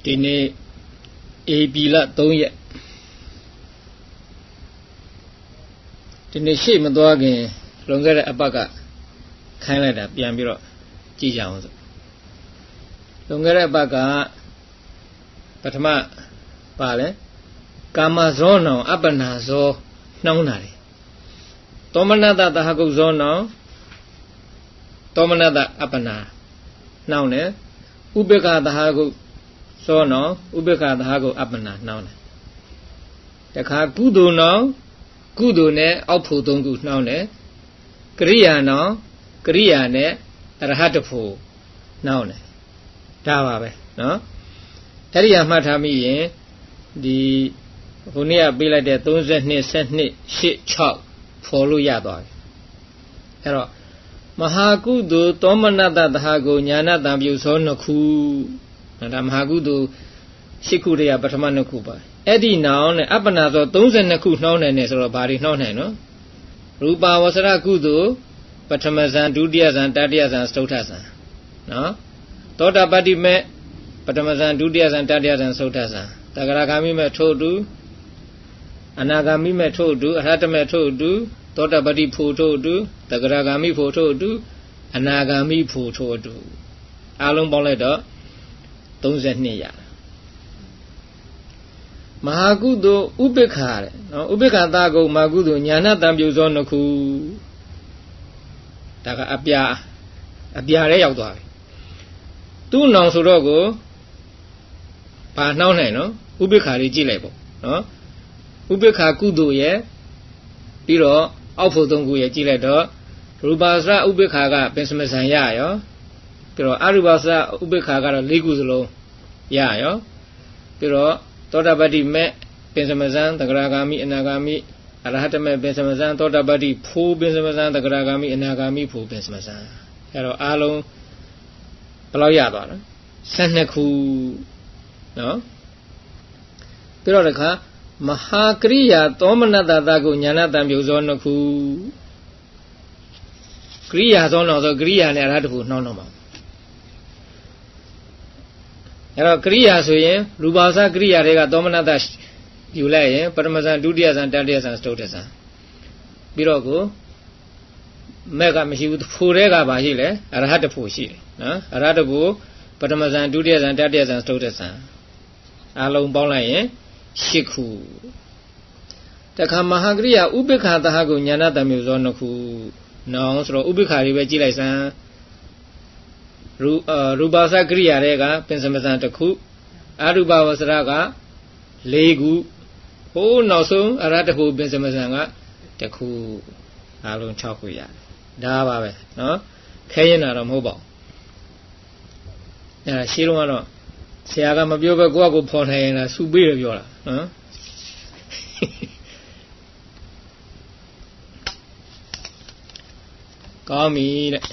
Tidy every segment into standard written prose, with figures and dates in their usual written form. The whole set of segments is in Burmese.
ဒီနေ့ဧပြီလ3ရက်ဒီနေ့ရှေ့မသွားခင်လွန်ခဲ့တဲ့အပတ်ကခိုင်းလိုက်တာပြန်ပြီးတော့ကြည့်ကြအောင်ဆိုလွန်ခဲ့တဲ့အပတ်ကပထမပါလဲကာမဇောနောအပ္ပနာဇောနှောင်းတာတယ်သောမနတသဟကုဇောနောသောမနတအပ္ပနာနှောင်းတယ်ဥပေက္ခသဟကုဇောနောဥပေက္ခသဟကုအပ္ပနာနှောင်းတယ်တခါကုသိုလ်နောကုသိုလ်နဲ့အောက်ဖို့သုံးခုနှောင်းတယ်ကရိယာနောကရိယာနဲ့အရဟတဖို့နှောင်းတယ်ဒါပါပဲနော်အဲ့ဒီအမှတ်ထားမိရင်ဒီခုနေ့ကပေးလိုက်တဲ့32 12 8 6ဖော်လို့ရသွားပြီအဲ့တော့မဟာကုသိုလ်သောမနတသဟကုညာဏတံပြုသောနှစ်ခုဒါမဟာကုသိုလ်8ခုတည်းကပထမနှစ်ခုပါအဲ့ဒီနောင်နဲ့အပ္ပနာသော32ခုနှောင်းနိုင်တယ်ဆိုတော့ဘာတွေနှောင်းနိုင်နော်ရူပဝဆရကုသိုလ်ပထမဇန်ဒုတိယဇန်တတိယဇန်စတုထဇန်နော်သောတာပတ္တိမေပထမဇန်ဒုတိယဇန်တတိယဇန်စတုထဇန်တဂရဂามိမေထို့တူအနာဂามိမေထို့တူအရဟတမေထို့တူသောတာပတ္တိဖို့ထို့တူတဂရဂามိဖို့ထို့တူအနာဂามိဖို့ထို့တူအားလုံးပေါင်းလိုက်တော့32ရမဟာကုသိုလ်ဥပိ္ပခာတဲ့နော်ဥပိ္ပခာသာကုမဟာကုသိုလ်ညာဏတံပြုသောနှစ်ခုဒါကအပြာထဲရောက်သွားပြီသူ့နောင်ဆိုတော့ကိုဘာနှောင်းနိုင်နော်ဥပိ္ပခာလေးကြည့်လိုက်ပေါ့နော်ဥပိ္ပခာကုသိုလ်ရဲ့ပြီးတော့အောက်ဖို့သုံးခုရဲ့ကြည့်လိုက်တော့ရူပစရဥပိ္ပခာကပင်စမဇန်ရရောပြီးတော့အရူပစရဥပိ္ပခာကတော့၄ခုစလုံးရရောပြီးတော့သောတာပတ္တိမေပင်စမဇန်တဂရဂามိအနာဂามိအရဟတမေပင်စမဇန်သောတာပတ္တိဖို့ပင်စမဇန်တဂရဂามိအနာဂามိဖို့ပင်စမဇန်အဲ့တော့အားလုံးဘယ်လောက်ရသွားလဲ12ခုနော်ပြီးတော့တခါမဟာကရိယာသောမနတသကုညာဏတံပြုဇောနှစ်ခုကရိယာသောတော့ဆိုကရိယာနဲ့အရဟတဖို့နှောင်းတော့မှာအဲ့တော့ကရိယာဆိုရင်ရူပသကရိယာတွေကသောမနတယူလိုက်ရင်ပထမဇန်ဒုတိယဇန်တတိယဇန်စတုထဇန်ပြီးတော့ကိုမဲ့ကမရှိဘူးဖို့တဲ့ကပါရှိလေအရဟတဖို့ရှိတယ်နော်အရဟတဖို့ပထမဇန်ဒုတိယဇန်တတိယဇန်စတုထဇန်အလုံးပေါင်းလိုက်ရင်8ခုတခါမဟာကရိယာဥပိ္ပခာသဟကုညာဏတံမျိုးဇောနှစ်ခုနောင်ဆိုတော့ဥပိ္ပခာတွေပဲကြည့်လိုက်စမ်းရူပသကရိယာတွေကပင်စမဇန်တစ်ခုအရူပဝဆရက4ခုဟိုးနောက်ဆုံးအရဟတဖို့ပင်စမဇန်ကတစ်ခုအားလုံး6ခုရတယ်ဒါပါပဲနော်ခဲရင်တာတော့မဟုတ်ပါဘူးအဲ့ဒါရှင်းလုံးကတော့ဆရာကမပြောပဲကိုယ့်အကိုဖော်နိုင်ရင်လားစုပေးရပြောတာနော်ကောင်းပြီတဲ့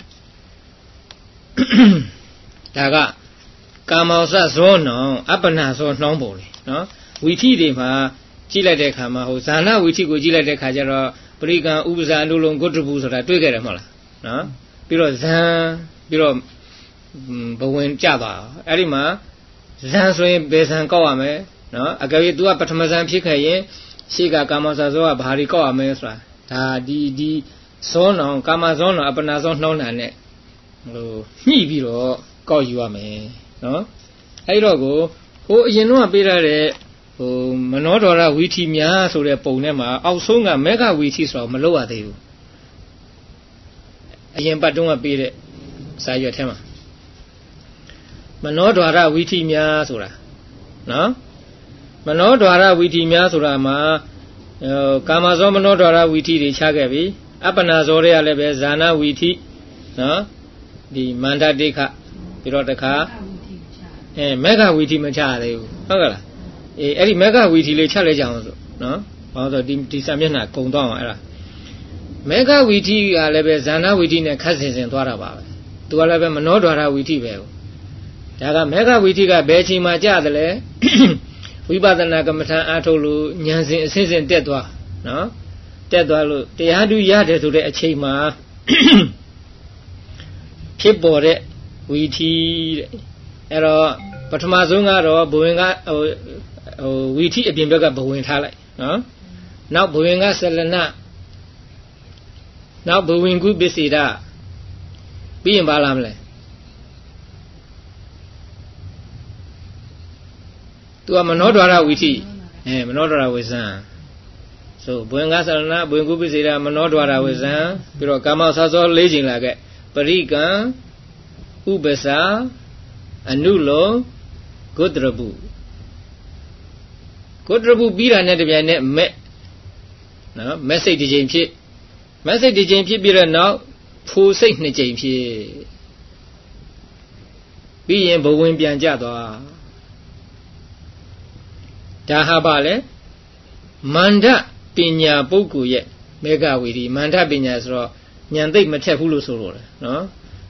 ဒါကကာမောစဇောနောအပ္ပနာဇောနှောင်းပုံလေနော်ဝီထိတွေမှာကြည့်လိုက်တဲ့အခါမှာဟိုဇာနာဝီထိကိုကြည့်လိုက်တဲ့အခါကျတော့ပရိကံဥပဇာအနုလုံးဂုတ္တဘူးဆိုတာတွေ့ခဲ့တယ်မဟုတ်လားနော်ပြီးတော့ဇံပြီးတော့ဘဝင်ကြသွားအဲ့ဒီမှာဇံဆိုရင်ဘယ်ဇံကောက်ရမလဲနော်အကယ်၍ तू ကပထမဇံဖြစ်ခဲ့ရင်ရှေ့ကကာမဇာဇောကဘာတွေကောက်ရမလဲဆိုတာဒါဒီဇောနောကာမဇောနောအပ္ပနာဇောနှောင်းတာနဲ့ဟိုညှိပြီးတော့ကောက်ယူရမယ်နော်အဲ့တော့ကိုဟိုအရင်တော့ပေးရတဲ့ဟိုမနောဒရဝီထီများဆိုတဲ့ပုံထဲမှာအောက်ဆုံးကမေဃဝီထီဆိုတော့မလုပ်ရသေးဘူးအရင်ပတ်တုန်းကပေးတဲ့စာရွက်ထဲမှာမနောဒရဝီထီများဆိုတာနော်မနောဒရဝီထီများဆိုတာမှာကာမဇောမနောဒရဝီထီတွေခြားခဲ့ပြီအပ္ပနာဇောတွေကလည်းပဲဇာနာဝီထီနော်ဒီမန္တတိခပြီးတော့တခါမေဃဝီထီမချရသေးဘူးဟုတ်ကလားအဲ့ဒီမေဃဝီထီလေးချက်လဲကြအောင်ဆိုနော်ဘာလို့ဆိုဒီစာမျက်နှာကုံသွားအောင်အဲ့ဒါမေဃဝီထီကလည်းပဲဇာနာဝီထီနဲ့ခတ်ဆင်သွားတာပါပဲသူကလည်းပဲမနောဒွါရဝီထီပဲဒါကမေဃဝီထီကဘယ်ချိန်မှကြတယ်လဲဝိပဿနာကမ္မထာအားထုတ်လို့ဉာဏ်စဉ်အစဉ်စဉ်တက်သွားနော်တက်သွားလို့တရားဓုရတယ်ဆိုတဲ့အချိန်မှာဖြစ်ပေါ်တဲ့ဝီထီတဲ့အဲ့တော့ထမဆုံးကတော့ဘဝင်ကဝီထိအပြင်ဘက်ကဘဝင်ထားလိုက်နော်နောက်ဘဝင်ကဆလနနောက်ဘဝင်ကုပစ္စေဒပြီးရင်ပါလားမလဲသူကမနောဒွါရဝီထိမနောဒွါရဝေဇံဆိုဘဝင်ကဆလနဘဝင်ကုပစ္စေဒမနောဒွါရဝေဇံပြီးတော့ကာမဆာသော၄ချိန်လာခဲ့ပရိကံဥပ္ပစာအနုလောဂုတ္တရပုပြီးတာနဲ့တပြိုင်နက်မဲ့နော်မဲ့စိတ်တစ်ချိန်ဖြစ်မဲ့စိတ်တစ်ချိန်ဖြစ်ပြီးတော့နောက်ဖိုးစိတ်နှစ်ချိန်ဖြစ်ပြီးရင်ဘဝင်ပြန်ကြသွားဒါဟာပါလေမန္တပညာပုဂ္ဂိုလ်ရဲ့မေဃဝီဒီမန္တပညာဆိုတော့ဉာဏ်သိမ့်မထက်ဘူးလို့ဆိုလို့လေနော်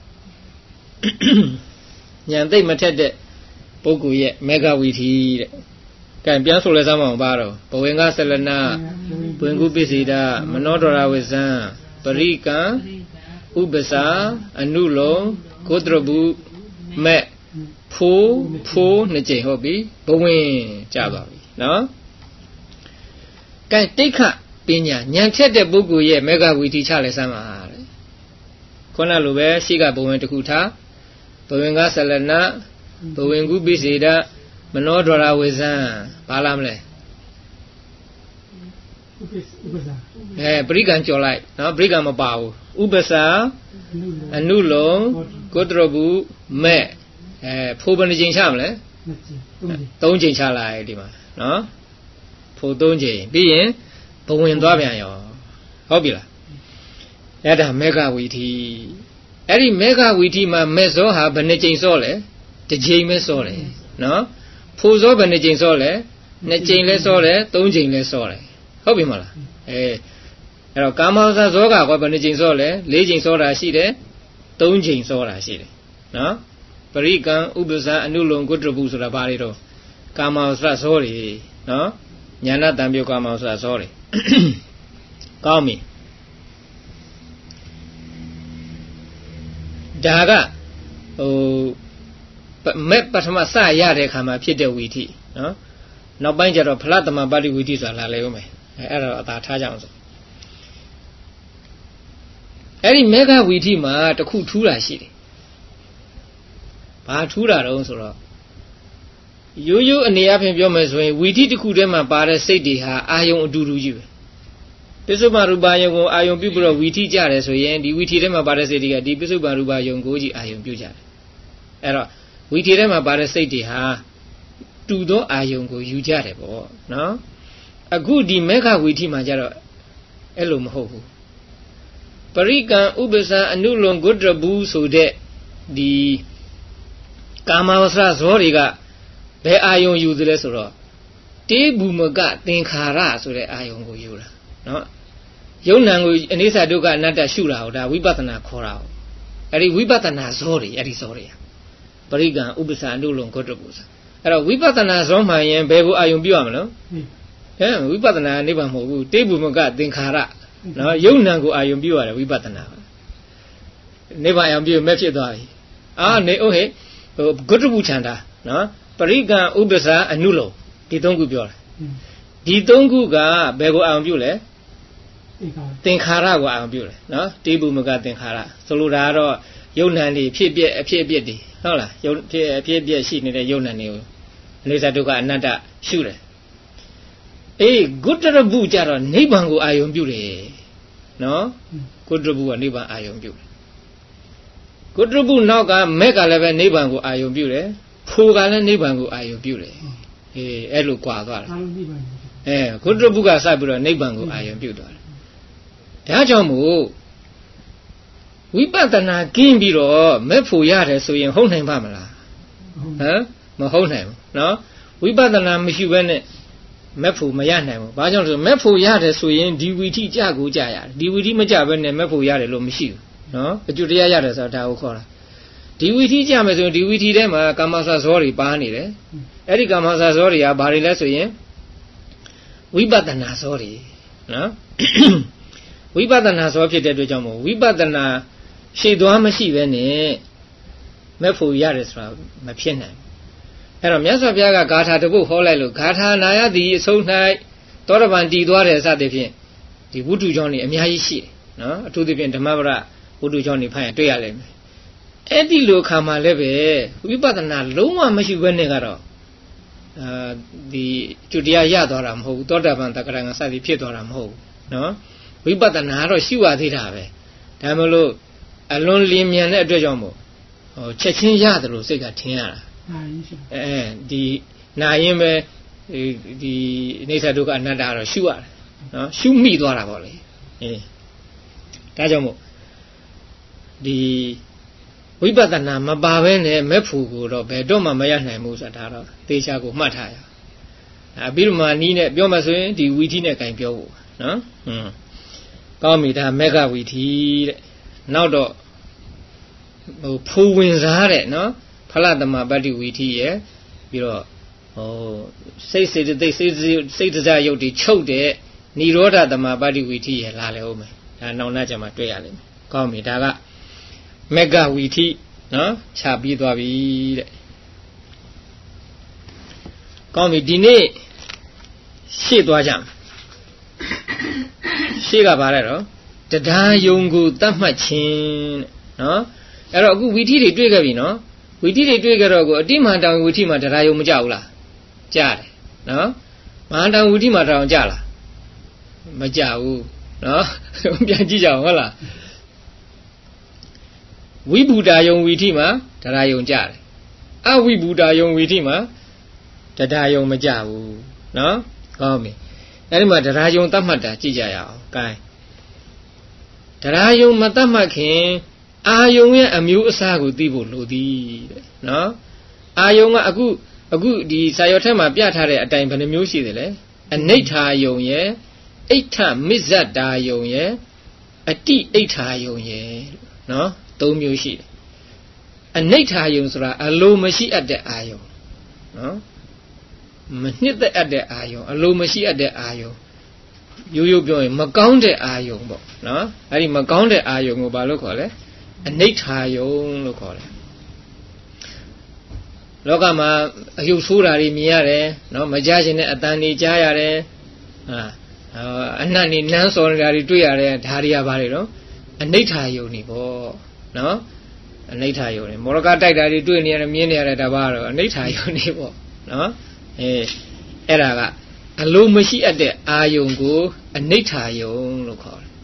ဉာဏ်သိမ့်မထက်တဲ့ပုဂ္ဂိုလ်ရဲ့မေဃဝီဒီတဲ့ကဲပြန်ဆိုလဲစမ်းမအောင်ပါတော့ဘဝင်ကဆလနာဘဝင်ကုပစ္စေဒမနောဒရဝေဇံပရိကံဥပ္ပစာအနုလောဂုတ္တရပုမဲ့ဖိုးနှစ်ကြိမ်ဟုတ်ပြီဘဝင်ကြပါပြီနော်ကဲတိခပညာဉာဏ်ချက်တဲ့ပုဂ္ဂိုလ်ရဲ့မေဃဝီဒီချလဲစမ်းပါတဲ့ခုနလိုပဲရှိကဘဝင်တစ်ခုထားဘဝင်ကဆလနာဘဝင်ကုပစ္စေဒမနောဒရဝေဇံဘာလားမလဲပရိကံကြော်လိုက်နော်ပရိကံမပါဘူးဥပ္ပစာအနုလုံဂုတ္တရပုမဲ့ဖိုးဘယ်နှချိန်ချမလဲ3ချိန်ချလိုက်ဒီမှာနော်ဖိုး3ချိန်ပြီးရင်ဘဝင်သွားပြန်ရောဟုတ်ပြီလားအဲ့ဒါမေဃဝီထိအဲ့ဒီမေဃဝီထိမှာမဲ့စောဟာဘယ်နှချိန်စောလဲတစ်ချိန်ပဲစောတယ်နော်ဖိုးစောဘယ်နှချိန်စောလဲ2ချိန်လဲစောတယ်3ချိန်လဲစောတယ်ဟုတ်ပြီမလားအဲ့တော့ကာမဝဇ္ဇဇောကဘယ်နှချိန်စောလဲ4ချိန်စောတာရှိတယ်3ချိန်စောတာရှိတယ်နော်ပရိကံဥပ္ပစာအနုလုံဂုတ္တရပုဆိုတာဘာတွေတော့ကာမဝဇ္ဇဇောတွေနော်ညာဏတံပြုတ်ကာမဝဇ္ဇဇောတွေကောင်းပြီဒါကမဲ့ပထမစရတဲ့ခါမှာဖြစ်တဲ့ဝီထိနော်နောက်ပိုင်းကျတော့ဖလတမပါဠိဝီထိဆိုတာလာလေဦးမယ်အဲ့ဒါတော့အသာထားကြအောင်ဆိုအဲ့ဒီမေဃဝီထိမှာတခုထူးတာရှိတယ်ဘာထူးတာတုံးဆိုတော့ရိုးရိုးအနေအချင်းပြောမယ်ဆိုရင်ဝီထိတစ်ခုတည်းမှာပါတဲ့စိတ်တွေဟာအာယုံအတူတူကြီးပဲပစ္စုပ္ပန်ရူပယုံကိုအာယုံပြုပြီးတော့ဝီထိကြတယ်ဆိုရင်ဒီဝီထိထဲမှာပါတဲ့စိတ်တွေကဒီပစ္စုပ္ပန်ရူပယုံကိုကြီးအာယုံပြုကြတယ်အဲ့တော့ဝီထိထဲမှာပါတဲ့စိတ်တွေဟာတူသောအာယုံကိုယူကြတယ်ပေါ့နော်အခုဒီမေဃဝီထိမှာကျတော့အဲ့လိုမဟုတ်ဘူးပရိကံဥပ္ပစာအနုလုံဂုတ္တရပုဆိုတဲ့ဒီကာမဝဇ္ဇဇောတွေကဘယ်အာယုံယူသလဲဆိုတော့တေးဘူမကသင်္ခါရဆိုတဲ့အာယုံကိုယူတာနော်ယုံ nant ကိုအနိစ္စဒုက္ခအနတ္တရှုတာဟောဒါဝိပဿနာခေါ်တာဟောအဲ့ဒီဝိပဿနာဇောတွေအဲ့ဒီဇောတွေပရိကံဥပ္ပစာအနုလုံဂုတ္တရပုဆိုအဲ့တော့ဝိပဿနာဇောမှန်ရင်ဘယ်ကိုအာယုံပြုရမလို့ဝိပဿနာနိဗ္ဗာန်မဟုတ်ဘူးတေးဘူမကသင်္ခါရနော်ယုံ nant ကိုအာယုံပြုရတယ်ဝိပဿနာနိဗ္ဗာန်အာယုံပြုမဲ့ဖြစ်သွားပြီနေဟုတ်ဟဲ့ဂုတ္တပုချန္တာနော်ပရိကံဥပ္ပစာအနုလုံဒီ3ခုပြောတာဒီ3ခုကဘယ်ကိုအာယုံပြုလဲသင်္ခါရကိုအာယုံပြုတယ်နော်တေးဘူမကသင်္ခါရဆိုလိုတာကတော့ယုံ nant တွေဖြစ်ပြက်အဖြစ်အပျက်တွေဟုတ်လားယုံဖြစ်အဖြစ်အပျက်ရှိနေတဲ့ယုံ nant တွေကိုအနိစ္စဒုက္ခအနတ္တရှုတယ်ဂုတ္တရပုကြတော့နိဗ္ဗာန်ကိုအာယုံပြုတယ်နော်ဂုတ္တရပုကနိဗ္ဗာန်အာယုံပြုတယ်ဂုတ္တရပုနောက်ကမဲ့ကလည်းပဲနိဗ္ဗာန်ကိုအာယုံပြုတယ်ဖိုးကလည်းနိဗ္ဗာန်ကိုအာယုံပြုတယ်အဲ့လိုကြွာသွားတာဂုတ္တရပုကစပြီးတော့နိဗ္ဗာန်ကိုအာယုံပြုသွားတယ်ဒါကြောင့်မို့ဝိပဿနာကင်းပြီးတော့မဲ့ဖို့ရတယ်ဆိုရင်ဟုတ်နိုင်ပါမလားမဟုတ်နိုင်ဘူးနော်ဝိပဿနာမရှိဘဲနဲ့မဲ့ဖို့မရနိုင်ဘူးဘာကြောင့်လဲဆိုမဲ့ဖို့ရတယ်ဆိုရင်ဒီဝီထိကြကိုကြရတယ်ဒီဝီထိမကြဘဲနဲ့မဲ့ဖို့ရတယ်လို့မရှိဘူးနော်အကျိုးတရားရတယ်ဆိုတာဒါကိုခေါ်တာဒီဝီထိကြမယ်ဆိုရင်ဒီဝီထိထဲမှာကာမဆာဇောတွေပါနေတယ်အဲ့ဒီကာမဆာဇောတွေကဘာတွေလဲဆိုရင်ဝိပဿနာဇောတွေနော်ဝိပဿနာဇောဖြစ်တဲ့အတွက်ကြောင့်မို့ဝိပဿနာရှေ့သွားမရှိပဲနဲ့မဲ့ဖို့ရတယ်ဆိုတာမဖြစ်နိုင်ဘူးအဲ့တော့မြတ်စွာဘုရားကဂါထာတစ်ပုဒ်ဟောလိုက်လို့ဂါထာနာရသည်အဆုံး၌သောတပန်တည်သွားတယ်စသဖြင့်ဒီဝိတုကြောင့်နေအများကြီးရှိတယ်နော်အထူးသဖြင့်ဓမ္မပဒဝိတုကြောင့်နေဖိုင်တွေ့ရလိမ့်မယ်အဲ့ဒီလိုခါမှလည်းပဲဝိပဿနာလုံးဝမရှိဘဲနဲ့ကတော့ဒီကျွတ်တရားရသွားတာမဟုတ်ဘူးသောတာပန်တက္ကရာငါစသည်ဖြစ်သွားတာမဟုတ်ဘူးနော်ဝိပဿနာကတော့ရှိရသေးတာပဲဒါမှမဟုတ်အလွန်လင်းမြန်တဲ့အတွက်ကြောင့်မို့ချက်ချင်းရတယ်လို့စိတ်ကထင်ရတာဒီနာရင်ပဲဒီအိဋ္ဌဒုက္ခအနတ္တကတော့ရှုရတယ်နော်ရှုမိသွားတာပေါ့လေဒါကြောင့်မို့ဒီဝိပဿနာမပါဘဲနဲ့မဲ့ဖူကိုတော့ဘယ်တော့မှမရနိုင်ဘူးဆိုတာတော့သေချာကိုမှတ်ထားရအောင်ပြီးတော့မှနီးနဲ့ပြောမှဆိုရင်ဒီဝီထီနဲ့ကင်ပြောဖို့နော်ကောင်းပြီဒါမေဃဝီထီတဲ့နောက်တော့ဖူဝင်စားတဲ့နော်ဖလသမပတ္တိဝီထီရဲ့ပြီးတော့စိတ်စေတသိက်စိတ်တစားရုပ်တွေချုပ်တဲ့និရောဓသမပတ္တိဝီထီရဲ့လာလေဦးမယ်ဒါနောက်နောက်ကျမှတွေ့ရလိမ့်မယ်ကောင်းပြီဒါကမေဃဝီထီနော်ခြာပြီးသွားပြီတဲ့ကောင်းပြီဒီနေ့ရှေ့သွားကြမယ်ရှေ့ကဘာလဲတော့တရားယုံကိုတတ်မှတ်ခြင်းတဲ့နော်အဲ့တော့အခုဝီထီတွေတွေ့ခဲ့ပြီနော်ဝီထီတွေတွေ့ကြတော့ကိုအတိမဟာတောင်ဝီထီမှာတရားယုံမကြဘူးလားကြားတယ်နော်မဟာတောင်ဝီထီမှာတောင်ကြလားမကြဘူးနော်ပြန်ကြည့်ကြအောင်ဟုတ်လားဝိဘူတာယုံဝီထီမှာတရားယုံကြတယ်အဝိဘူတာယုံဝီထီမှာတရားယုံမကြဘူးနော်ကောင်းပြီအဲ့ဒီမှာတရားယုံတတ်မှတ်တာကြည့်ကြရအောင် gain တရားယုံမတတ်မှတ်ခင်အာယုံရဲ့အမျိုးအစားကိုသိဖို့လိုသည်တဲ့နော်အာယုံကအခုဒီစာရွက်ထဲမှာပြထားတဲ့အတိုင်းဘယ်နှမျိုးရှိတယ်လဲအနိဋ္ဌာယုံရဲ့အိဋ္ဌမစ္ဆတာယုံရဲ့အတိအိဋ္ဌာယုံရဲ့နော်သုံးမျိုးရှိတယ်အနိဋ္ဌာယုံဆိုတာအလိုမရှိအပ်တဲ့အာယုံနော်မနှစ်သက်အပ်တဲ့အာယုံအလိုမရှိအပ်တဲ့အာယုံရိုးရိုးပြောရင်မကောင်းတဲ့အာယုံပေါ့နော်အဲ့ဒီမကောင်းတဲ့အာယုံကိုဘာလို့ခေါ်လဲအနိဋ္ဌာယုံလို့ခေါ်တယ်လောကမှာအယုတ်ဆိုးတာတွေမြင်ရတယ်နော်မကြားခြင်းနဲ့အတန်တွေကြားရတယ်အနတ်နေနန်းစော်နေတာတွေတွေ့ရတယ်ဒါတွေကဘာတွေတော့အနိဋ္ဌာယုံနေပေါ့နော်အနိဋ္ဌာယုံနေမောရကတိုက်တာတွေတွေ့နေရတယ်မြင်နေရတယ်ဒါပါတော့အနိဋ္ဌာယုံနေပေါ့နော်အဲ့ဒါကအလိုမရှိအပ်တဲ့အာယုံကိုအနိဋ္ဌာယုံလို့ခေါ်တယ်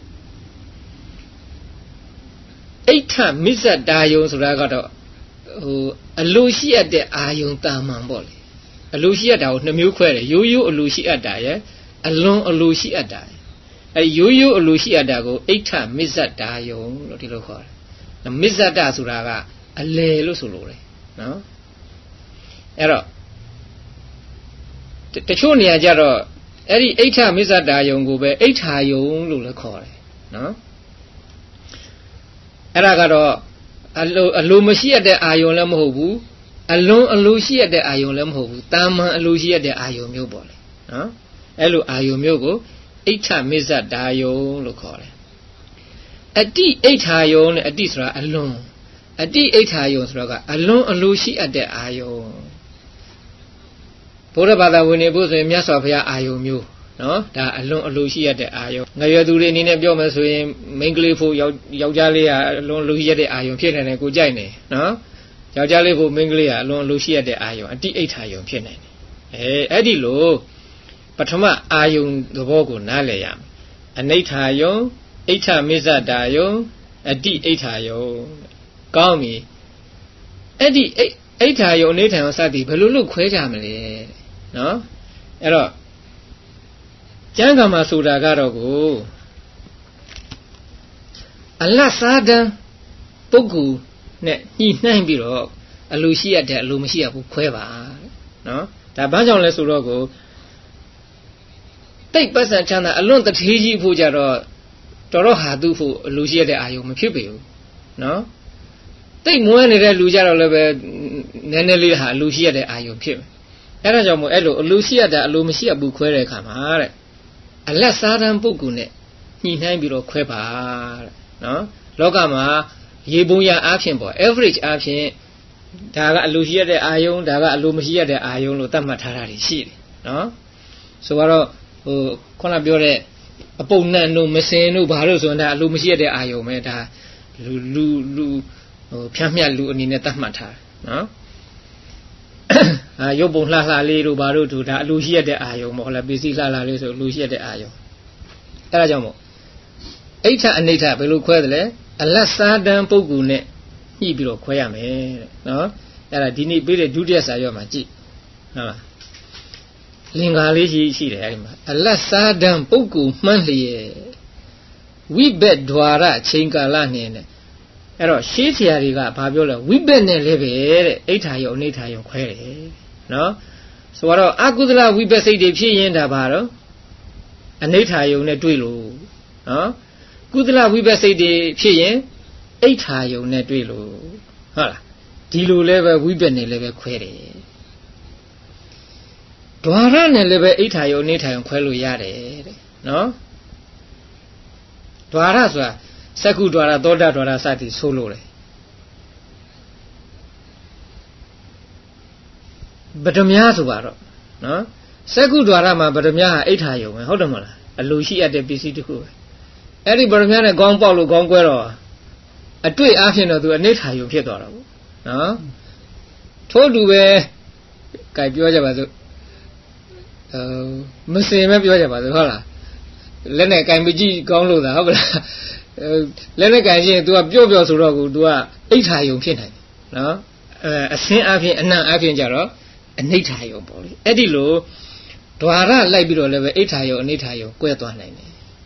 အိဋ္ဌမစ္ဆတာယုံဆိုတာကတော့အလိုရှိအပ်တဲ့အာယုံတာမန်ပေါ့လေအလိုရှိအပ်တာကိုနှစ်မျိုးခွဲတယ်ရိုးရိုးအလိုရှိအပ်တာရဲ့အလွန်အလိုရှိအပ်တာအဲရိုးရိုးအလိုရှိအပ်တာကိုအိဋ္ဌမစ္ဆတာယုံလို့ဒီလိုခေါ်တယ်မစ္ဆတာဆိုတာကအလယ်လို့ဆိုလိုတယ်နော်အဲ့တော့တချို့နေရာကျတော့အဲ့ဒီအိဋ္ဌမစ္ဆတာယုံကိုပဲအိဋ္ဌာယုံလို့လည်းခေါ်တယ်နော်အဲ့ဒါကတော့အလိုမရှိရတဲ့အာယုံလည်းမဟုတ်ဘူးအလွန်အလိုရှိရတဲ့အာယုံလည်းမဟုတ်ဘူးတာမန်အလိုရှိရတဲ့အာယုံမျိုးပေါ့လေနော်အဲ့လိုအာယုံမျိုးကိုအိဋ္ဌမစ္ဆတာယုံလို့ခေါ်တယ်အတိအိဋ္ဌာယုံနဲ့အတိဆိုတာအလွန်အတိအိဋ္ဌာယုံဆိုတာကအလွန်အလိုရှိအပ်တဲ့အာယုံဘုရားဘာသာဝင်တွေဖို့ဆိုရင်မြတ်စွာဘုရားအာယုံမျိုးနော်ဒါအလွန်အလိုရှိရတဲ့အာယုံငရွယ်သူတွေအနေနဲ့ပြောမယ်ဆိုရင်မိန်းကလေးဖို့ယောက်ျားလေးကအလွန်လိုရှိရတဲ့အာယုံဖြစ်နေတယ်ကိုကြိုက်နေနော်ယောက်ျားလေးဖို့မိန်းကလေးကအလွန်လိုရှိရတဲ့အာယုံအတိအိဋ္ဌာယုံဖြစ်နေတယ်အဲ့ဒီလိုပထမအာယုံသဘောကိုနားလည်ရမယ်အနိဋ္ဌာယုံအိဋ္ဌမစ္ဆတာယုံအတိအိဋ္ဌာယုံကောင်းပြီအဲ့ဒီအိဋ္ဌာယုံအနိဋ္ဌာယုံစသည်ဘယ်လိုလုပ်ခွဲကြမလဲနော်အဲ့တော့ကျမ်းဂန်မှာဆိုတာကတော့ကိုအလတ်စားတန်းပုဂ္ဂိုလ်နဲ့ညှိနှိုင်းပြီးတော့အလိုရှိရတဲ့အလိုမရှိရဘူးခွဲပါနော်ဒါဘာကြောင့်လဲဆိုတော့ကိုတိတ်ပတ်စံချမ်းသာအလွန်တထေးကြီးဖို့ကြတော့တော်ဟာသူ့ဖို့အလိုရှိရတဲ့အာယုံမဖြစ်ပေဘူးနော်တိတ်မွဲနေတဲ့လူကြတော့လည်းပဲနည်းနည်းလေးဟာအလိုရှိရတဲ့အာယုံဖြစ်မယ်အဲ့ဒါကြောင့်မို့အဲ့လိုအလိုရှိရတဲ့အလိုမရှိရဘူးခွဲတဲ့အခါမှာတဲ့အလတ်စားတန်းပုဂ္ဂိုလ်နဲ့ညှိနှိုင်းပြီးတော့ခွဲပါတဲ့နော်လောကမှာရေပုံရအားဖြင့်ပေါ့ average အားဖြင့်ဒါကအလိုရှိရတဲ့အာယုံဒါကအလိုမရှိရတဲ့အာယုံလို့သတ်မှတ်ထားတာရှိတယ်နော်ဆိုတော့ခုနပြောတဲ့အပုပ်နှံ့တို့မစင်တို့ဘာလို့ဆိုရင်ဒါအလိုမရှိရတဲ့အာယုံပဲဒါလူဖြန့်မြတ်လူအနေနဲ့သတ်မှတ်ထားတယ်နော်ရုပ်ပုံလှလှလေးတို့ဘာလို့တို့ဒါအလိုရှိရတဲ့အာယုံပေါ့ဟုတ်လားပစ္စည်းလှလှလေးဆိုအလိုရှိရတဲ့အာယုံအဲ့ဒါကြောင့်မို့အိဋ္ဌအနိဋ္ဌဘယ်လိုခွဲတယ်လဲအလတ်စားတန်းပုဂ္ဂိုလ်နဲ့ညှိပြီးတော့ခွဲရမယ်တဲ့နော်အဲ့ဒါဒီနေ့ပေးတဲ့ဒုတိယစာရွက်မှာကြည့်ဟုတ်လားလင်္ကာလေးရှိတယ်အဲ့ဒီမှာအလတ်စားတန်းပုဂ္ဂိုလ်မှန်းလျက်ဝိဘက် द्वार ချိန်ကာလနဲ့အဲ့တော့ရှေးဆရာတွေကဘာပြောလဲဝိဘက်နဲ့လည်းပဲတဲ့အိဋ္ဌာယုံအနိဋ္ဌာယုံခွဲတယ်နော်ဆိုတော့အကုသလဝိဘက်စိတ်တွေဖြစ်ရင်ဒါဘာတော့အနိဋ္ဌာယုံနဲ့တွေ့လို့နော်ကုသလဝိဘက်စိတ်တွေဖြစ်ရင်အိဋ္ဌာယုံနဲ့တွေ့လို့ဟုတ်လားဒီလိုလည်းပဲဝိဘက်နဲ့လည်းပဲခွဲတယ်ဒွါရနဲ့လည်းပဲအိဋ္ဌာယုံအနိဋ္ဌာယုံခွဲလို့ရတယ်တဲ့နော်ဒွါရဆိုတာစက္ခုဒွါရသောတာဒွါရစသည်ဆိုလို့လေပထမဆိုပါတော့နော်စက္ခုဒွါရမှာပထမဟာအိဋ္ဌာယုံပဲဟုတ်တယ်မဟုတ်လားအလိုရှိရတဲ့ပစ္စည်းတစ်ခုပဲအဲ့ဒီပထမနဲ့ခေါင်းပေါက်လို့ခေါင်းကွဲတော့အတွေ့အဖြစ်တော့သူအနိဋ္ဌာယုံဖြစ်သွားတာပေါ့နော်ထို့တူပဲကြိုက်ပြောကြပါစို့မစင်ပဲပြောကြပါစို့ဟုတ်လားလက်နဲ့ကြိုင်မကြည့်ကောင်းလို့သာဟုတ်ကလားလက်နဲ့ကြိုင်ချင်း तू ကပြောဆိုတော့ကို तू ကအိဋ္ဌာယုံဖြစ်နိုင်တယ်နော်အစင်းအဖြစ်အနံ့အဖြစ်ကြတော့အနိဋ္ဌာယုံပေါ့လေအဲ့ဒီလိုဒွါရလိုက်ပြီးတော့လည်းပဲအိဋ္ဌာယုံအနိဋ္ဌာယုံကွဲသွားနိုင်တယ်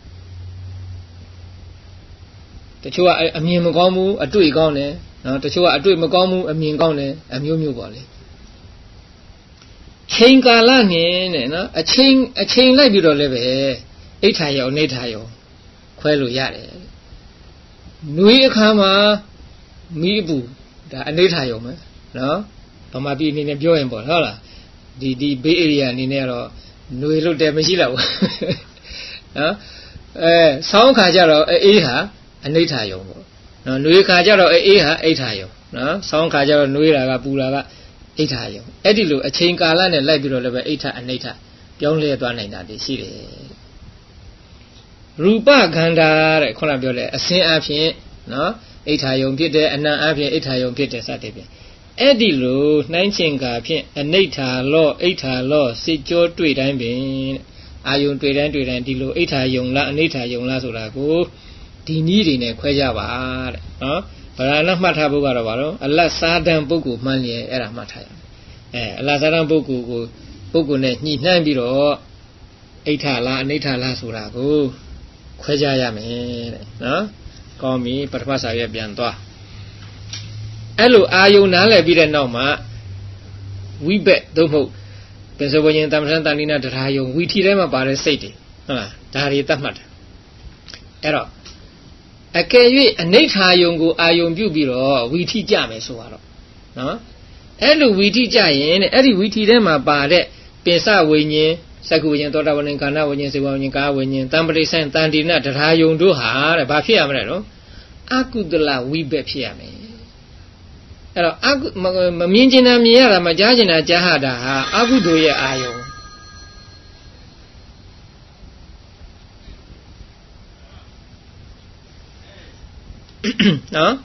တချို့ကအမြင်မကောင်းဘူးအတွေ့ကောင်းတယ်နော်တချို့ကအတွေ့မကောင်းဘူးအမြင်ကောင်းတယ်အမျိုးမျိုးပါလေချိန်ကာလနဲ့နော်အချိန်လိုက်ပြီးတော့လည်းပဲအိဋ္ဌာယုံအနိဋ္ဌာယုံခွဲလို့ရတယ်နွေအခါမှာမိအပူဒါအနိဋ္ဌာယုံပဲနော်ဗမာပြည်အနေနဲ့ပြောရင်ပေါ့ဟုတ်လားဒီဘေးဧရိယာအနေနဲ့ကတော့နွေလို့တယ်မရှိတော့ဘူးနော်ဆောင်းခါကျတော့အေးဟာအနိဋ္ဌာယုံပေါ့နော်နွေခါကျတော့အေးဟာအိဋ္ဌာယုံနော်ဆောင်းခါကျတော့နွေတာကပူတာကအိဋ္ဌာယုံအဲ့ဒီလိုအချိန်ကာလနဲ့လိုက်ပြီးတော့လည်းပဲအိဋ္ဌအနိဋ္ဌပြောင်းလဲသွားနိုင်တာတည်းရှိတယ်ရူပခန္ဓာတဲ့ခုနပြောတဲ့အစင်းအဖြစ်နော်အိဋ္ဌာယုံဖြစ်တယ်အနံ့အဖြစ်အိဋ္ဌာယုံဖြစ်တယ်စသဖြင့်အဲ့ဒီလိုနှိုင်းချင်ကာဖြင့်အနိဋ္ဌာလောအိဋ္ဌာလောစိတ်ကြောတွေ့တိုင်းပင်အာယုံတွေ့တိုင်းဒီလိုအိဋ္ဌာယုံလားအနိဋ္ဌာယုံလားဆိုတာကိုဒီနည်းတွေနဲ့ခွဲကြပါတဲ့နော်ဗราဏမှတ်ထားဖို့ကတော့ဘာလို့အလတ်စားတန်းပုဂ္ဂိုလ်မှန်းလျက်အဲ့ဒါမှတ်ထားရမယ်အလတ်စားတန်းပုဂ္ဂိုလ်ကိုပုဂ္ဂိုလ်နဲ့ညှိနှိုင်းပြီးတော့အိဋ္ဌာလားအနိဋ္ဌာလားဆိုတာကိုခွဲကြရမယ်တဲ့နော်ကောင်းပြီပထမစာရွက်ပြန်သွားအဲ့လိုအာယုံနားလည်ပြီးတဲ့နောက်မှာဝိဘက်သို့မဟုတ်ပင်စဝဉ္ဇဉ်တမ္ပထတန်တိနာတရားယုံဝီထီထဲမှာပါတဲ့စိတ်တွေဟုတ်လားဒါတွေသတ်မှတ်တယ်အဲ့တော့အကယ်၍အနိဋ္ဌာယုံကိုအာယုံပြုပြီးတော့ဝီထီကြမယ်ဆိုတော့နော်အဲ့လိုဝီထီကြရင်တဲ့အဲ့ဒီဝီထီထဲမှာပါတဲ့ပင်စဝဉ္ဇဉ်စက္ခုဝဉ္ဇဉ်သောတာဝဉ္ဇဉ်ခန္ဓာဝဉ္ဇဉ်စေဝဝဉ္ဇဉ်ကာဝဉ္ဇဉ်တံပရိဆိုင်တန်တိနာတရားယုံတို့ဟာတဲ့ဘာဖြစ်ရမလဲနော်အကုသလဝိဘက်ဖြစ်ရမယ်အဲ့တော့မမြင်ကျင်တာမြင်ရတာမကြားကျင်တာကြားရတာဟာအကုသိုလ်ရဲ့အာယုံနော်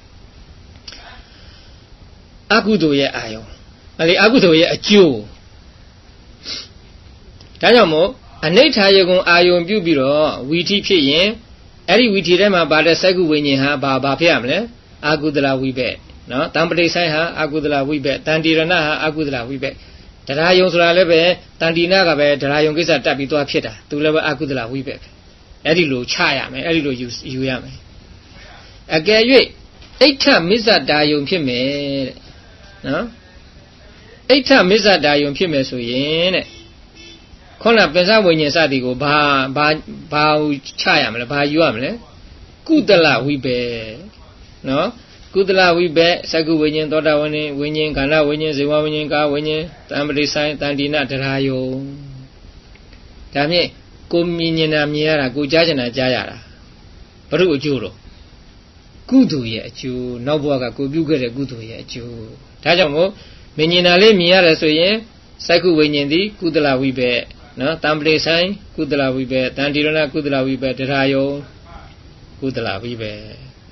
အကုသိုလ်ရဲ့အာယုံအဲ့ဒီအကုသိုလ်ရဲ့အကျိုးဒါကြောင့်မို့အနိဋ္ဌာယုံအာယုံပြုပြီးတော့ဝီထီဖြစ်ရင်အဲ့ဒီဝီထီထဲမှာပါတဲ့စက္ခုဝိညာဉ်ဟာဘာဖြစ်ရမလဲအကုသလဝိဘက်နော်တံပတိဆိုင်ဟာအကုသလဝိဘက်တန်တိရဏဟာအကုသလဝိဘက်တရားယုံဆိုတာလည်းပဲတန်တိနာကပဲတရားယုံကိစ္စတက်ပြီးသွားဖြစ်တာသူလည်းပဲအကုသလဝိဘက်အဲ့ဒီလိုချရမယ်အဲ့ဒီလိုယူရမယ်အကယ်၍အိဋ္ဌမစ္ဆတာယုံဖြစ်မယ်တဲ့နော်အိဋ္ဌမစ္ဆတာယုံဖြစ်မယ်ဆိုရင်တဲ့ခုနပင်စဝိညာဉ်စသည်ကိုဘာချရမလဲဘာယူရမလဲကုသလဝိဘက်နော်ကုသလဝိဘက်စက္ခုဝိညာဉ်သောတာဝဉ္ဇဉ်ဝိညာဉ်ခန္ဓာဝိညာဉ်ဇေဝဝိညာဉ်ကာဝိညာဉ်တံပတိဆိုင်တန်တိနာတရားယုံဒါဖြင့်ကိုမြင်နေတာမြင်ရတာကိုကြားချင်တာကြားရတာဘုရုအကျိုးတော့ကုသိုလ်ရဲ့အကျိုးနောက်ဘဝကကိုပြုခဲ့တဲ့ကုသိုလ်ရဲ့အကျိုးဒါကြောင့်မို့မမြင်တာလေးမြင်ရတယ်ဆိုရင်စိုက်ခုဝိညာဉ်သည်ကုသလဝိဘက်နော်တံပတိဆိုင်ကုသလဝိဘက်တန်တိရဏကုသလဝိဘက်တရားယုံကုသလဝိဘက်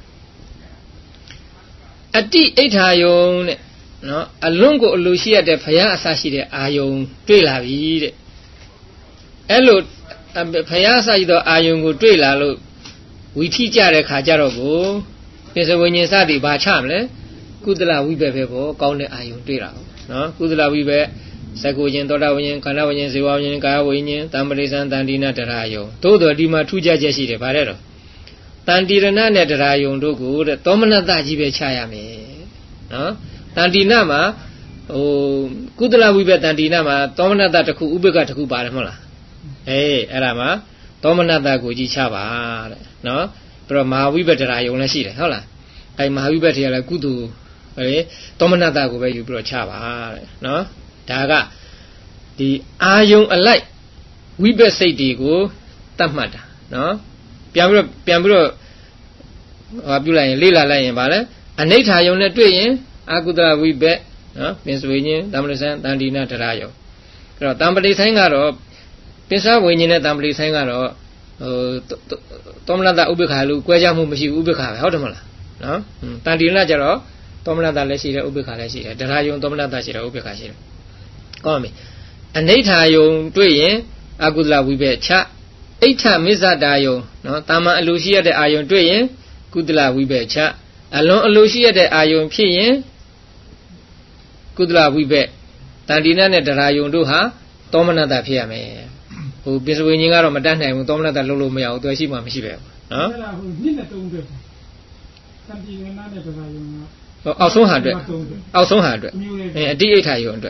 အတိအိဋ္ဌာယုံတဲ့နော်အလွန်ကိုအလိုရှိရတဲ့ဘုရားအစရှိတဲ့အာယုံတွေ့လာပြီတဲ့အဲ့လိုဘုရားအစရှိသောအာယုံကိုတွေ့လာလို့ဝီထိကြတဲ့ခါကြတော့ကိုပိစဝိညာဉ်စသည်ဘာချမလဲကုသလဝိဘက်ပဲပေါ့ကောင်းတဲ့အာယုံတွေ့တာနော်ကုသလဝိဘက်သက္ကုဉ္သောတာဝိညာဉ်ခန္ဓာဝိညာဉ်ဇေဝဝိညာဉ်ကာယဝိညာဉ်တံပရိသံတန်တိနာတရားယုံသို့တော်ဒီမှာထူးခြားချက်ရှိတယ်ဗါတဲ့တော့တန်တိရဏနဲ့တရားယုံတို့ကိုတဲ့သောမနတကြီးပဲချရမယ်နော်တန်တိနာမှာကုသလဝိဘက်တန်တိနာမှာသောမနတတစ်ခုဥပ္ပကတစ်ခုပါတယ်မဟုတ်လားအဲ့ဒါမှာသောမနတကိုကြီးချပါတဲ့နော်ပြီးတော့မဟာဝိဘက်တရားယုံလည်းရှိတယ်ဟုတ်လားအဲ့မဟာဝိဘက်တွေကလည်းကုသိုလ်သောမနတကိုပဲယူပြီးတော့ချပါတဲ့နော်ဒါကဒီအာယုံအလိုက်ဝိဘက်စိတ်တွေကိုတတ်မှတ်တာနော်ပြန်ပြီးတော့ဟောပြုလိုက်ရင်လေ့လာလိုက်ရင်ဗာလဲအနိဋ္ဌာယုံနဲ့တွေ့ရင်အာကုသလဝိဘက်နော်ပင်စဝိညာဉ်တံပတိဆိုင်တန်တိနာတရားယုံအဲ့တော့တံပတိဆိုင်ကတော့ပင်စဝိညာဉ်နဲ့တံပတိဆိုင်ကတော့သောမနတဥပ္ပခါလို့ကြွယ်ကြမှုမရှိဘူးဥပ္ပခါပဲဟုတ်တယ်မလားနော်တန်တိနာကျတော့သောမနတလည်းရှိတယ်ဥပ္ပခါလည်းရှိတယ်တရားယုံသောမနတရှိတယ်ဥပ္ပခါရှိတယ်ကောင်းပြီအနိဋ္ဌာယုံတွေ့ရင်အကုသလဝိဘက်ချအိဋ္ဌမစ္ဆတာယုံနော်တာမန်အလိုရှိရတဲ့အာယုံတွေ့ရင်ကုသလဝိဘက်ချအလွန်အလိုရှိရတဲ့အာယုံဖြစ်ရင်ကုသလဝိဘက်တန်တိနာနဲ့တရားယုံတို့ဟာသောမနတဖြစ်ရမယ်ဟိုပိစဝိညာဉ်ကတော့မတတ်နိုင်ဘူးသောမနတလုံးလို့မရဘူးသူရှိမှမရှိပဲနော်အဲ့ဒါဟိုနှစ်နဲ့သုံးအတွက်တန်တိနာနဲ့တရားယုံကအောက်ဆုံးဟာအတွက်အောက်ဆုံးဟာအတွက်အတိအိဋ္ဌာယုံအတွက်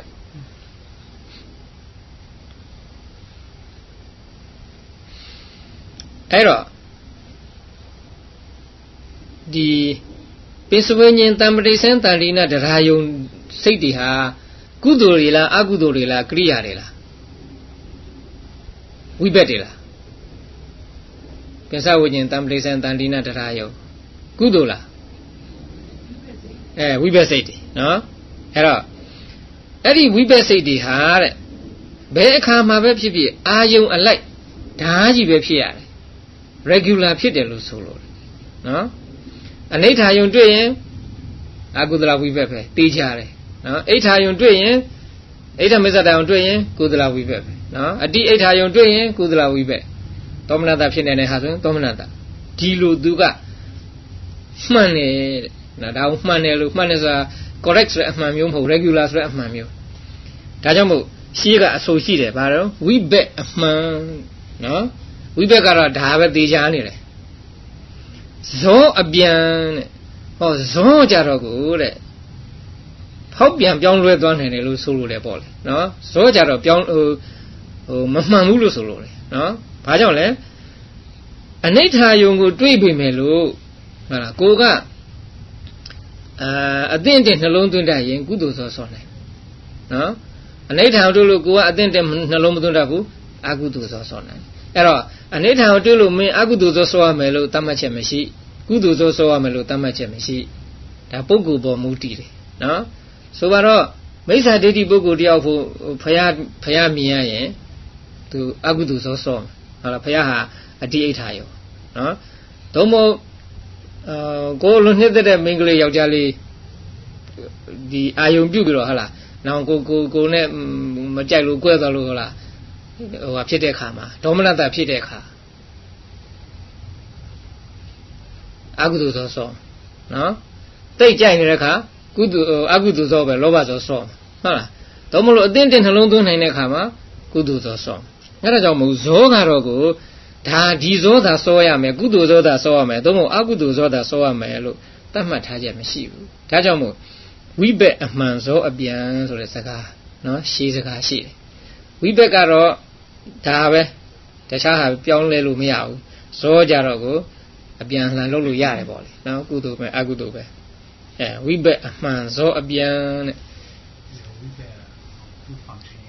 အဲ့တော့ဒီပိစဝိညာဉ်တံပတိဆိုင်တန်တိနာတရားယုံစိတ်တွေဟာကုသိုလ်တွေလားအကုသိုလ်တွေလားကရိယာတွေလားဝိဘက်တွေလားပိစဝိညာဉ်တံပတိဆိုင်တန်တိနာတရားယုံကုသိုလ်လားဝိဘက်စိတ်တွေနော်အဲ့တော့အဲ့ဒီဝိဘက်စိတ်တွေဟာတဲ့ဘယ်အခါမှာပဲဖြစ်ဖြစ်အာယုံအလိုက်ဓာကြီးပဲဖြစ်ရတယ်regular ဖြစ်တယ်လို့ဆိုလို့နော်အနိဋ္ဌာယုံတွေ့ရင်အကုသလဝိဘက်ပဲတေးချတယ်နော်အိဋ္ဌာယုံတွေ့ရင်အိဋ္ဌမစ္ဆတာယုံတွေ့ရင်ကုသလဝိဘက်ပဲနော်အတိအိဋ္ဌာယုံတွေ့ရင်ကုသလဝိဘက်သောမနတဖြစ်နေတဲ့ဟာဆိုရင်သောမနတဒီလိုသူကမှန်တယ်တဲ့နော်ဒါကိုမှန်တယ်လို့မှန်တယ်ဆိုတာ correct ဆိုတဲ့အမှန်မျိုးမဟုတ် regular ဆိုတဲ့အမှန်မျိုးဒါကြောင့်မို့ရှင်းကအဆိုရှိတယ်ဘာလို့ဝိဘက်အမှန်နော်ဝိဘက်ကတော့ဒါပဲတေချာနေတယ်ဇောအပြန်တဲ့ဟောဇောကြတော့ကိုတဲ့ဖောက်ပြန်ပြောင်းလဲသွားနိုင်တယ်လို့ဆိုလို့လည်းပေါ့လေနော်ဇောကြတော့ပြောင်းမမှန်ဘူးလို့ဆိုလို့လေနော်ဘာကြောင့်လဲအနိဋ္ဌာယုံကိုတွေးပြီမယ်လို့ဟုတ်လားကိုကအသင့်တဲ့နှလုံးသွင်းတတ်ရင်ကုသိုလ်စောစောနိုင်နော်အနိဋ္ဌာတို့လို့ကိုကအသင့်တဲ့နှလုံးမသွင်းတတ်ဘူးအကုသိုလ်စောစောနိုင်အဲ့တော့အနိဋ္ဌာကိုတွေ့လို့မင်းအကုသိုလ်သောဆိုရမယ်လို့သတ်မှတ်ချက်မရှိကုသိုလ်သောဆိုရမယ်လို့သတ်မှတ်ချက်မရှိဒါပုဂ္ဂိုလ်ပေါ်မူတည်တယ်နော်ဆိုပါတော့မိစ္ဆာဒိဋ္ဌိပုဂ္ဂိုလ်တယောက်ဖို့ဖယားမြင်ရရင်သူအကုသိုလ်သောဆိုဟုတ်လားဖယားဟာအတိအိဋ္ဌာယောနော်သို့မဟုတ်ကိုယ်လိုနှစ်သက်တဲ့မိန်းကလေးယောက်ျားလေးဒီအာယုံပြုတ်ပြီးတော့ဟုတ်လားနောင်ကိုနဲ့မကြိုက်လို့ကွဲသွားလို့ဟုတ်လားဟိုဟာဖြစ်တဲ့ခါမှာဒေါမနတဖြစ်တဲ့ခါအကုသိုလ်သောဆောနော်တိတ်ကြိုက်နေတဲ့ခါကုသိုလ်အကုသိုလ်သောပဲလောဘသောဆောဟုတ်လားတော့မလို့အတင်းတင်နှလုံးသွင်းနိုင်တဲ့ခါမှာကုသိုလ်သောဆောအဲ့ဒါကြောင့်မဟုတ်ဇောကတော့ကိုဒါဒီဇောသာဆောရမယ်ကုသိုလ်ဇောသာဆောရမယ်သို့မဟုတ်အကုသိုလ်ဇောသာဆောရမယ်လို့သတ်မှတ်ထားချက်မရှိဘူးဒါကြောင့်မို့ဝိဘက်အမှန်ဇောအပြန်ဆိုတဲ့စကားနော်ရှင်းစကားရှိတယ်ဝိဘက်ကတော့ဒါပဲတခြားဟာပြောင်းလဲလို့မရဘူးဇောကြတော့ကိုအပြန်လှန်လုပ်လို့ရတယ်ပေါ့လေနော်ကုသိုလ်ပဲအကုသိုလ်ပဲဝိဘက်အမှန်ဇောအပြန်တဲ့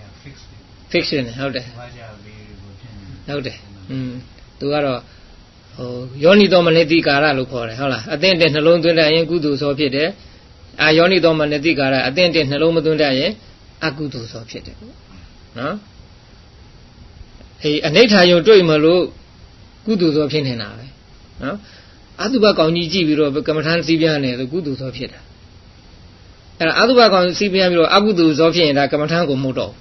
fiction ဟုတ်တယ်ဟုတ်တယ်သူကတော့ဟယောနိသောမနတိကာရလို့ခေါ်တယ်ဟုတ်လားအသင့်တဲ့နှလုံးသွင်းတတ်ရင်ကုသိုလ်ဇောဖြစ်တယ်အာယောနိသောမနတိကာရအသင့်တဲ့နှလုံးမသွင်းတတ်ရင်အကုသိုလ်ဇောဖြစ်တယ်နော်အနိဋ္ဌာယုံတွေ့မလို့ကုသိုလ်ဇောဖြစ်နေတာပဲနော်အတုပကောင်ကြီးကြည့်ပြီးတော့ကမ္မထာစီးပြနေဆိုကုသိုလ်ဇောဖြစ်တာအဲ့ဒါအတုပကောင်စီးပြပြီးတော့အကုသိုလ်ဇောဖြစ်ရင်ဒါကမ္မထာကိုမဟုတ်တော့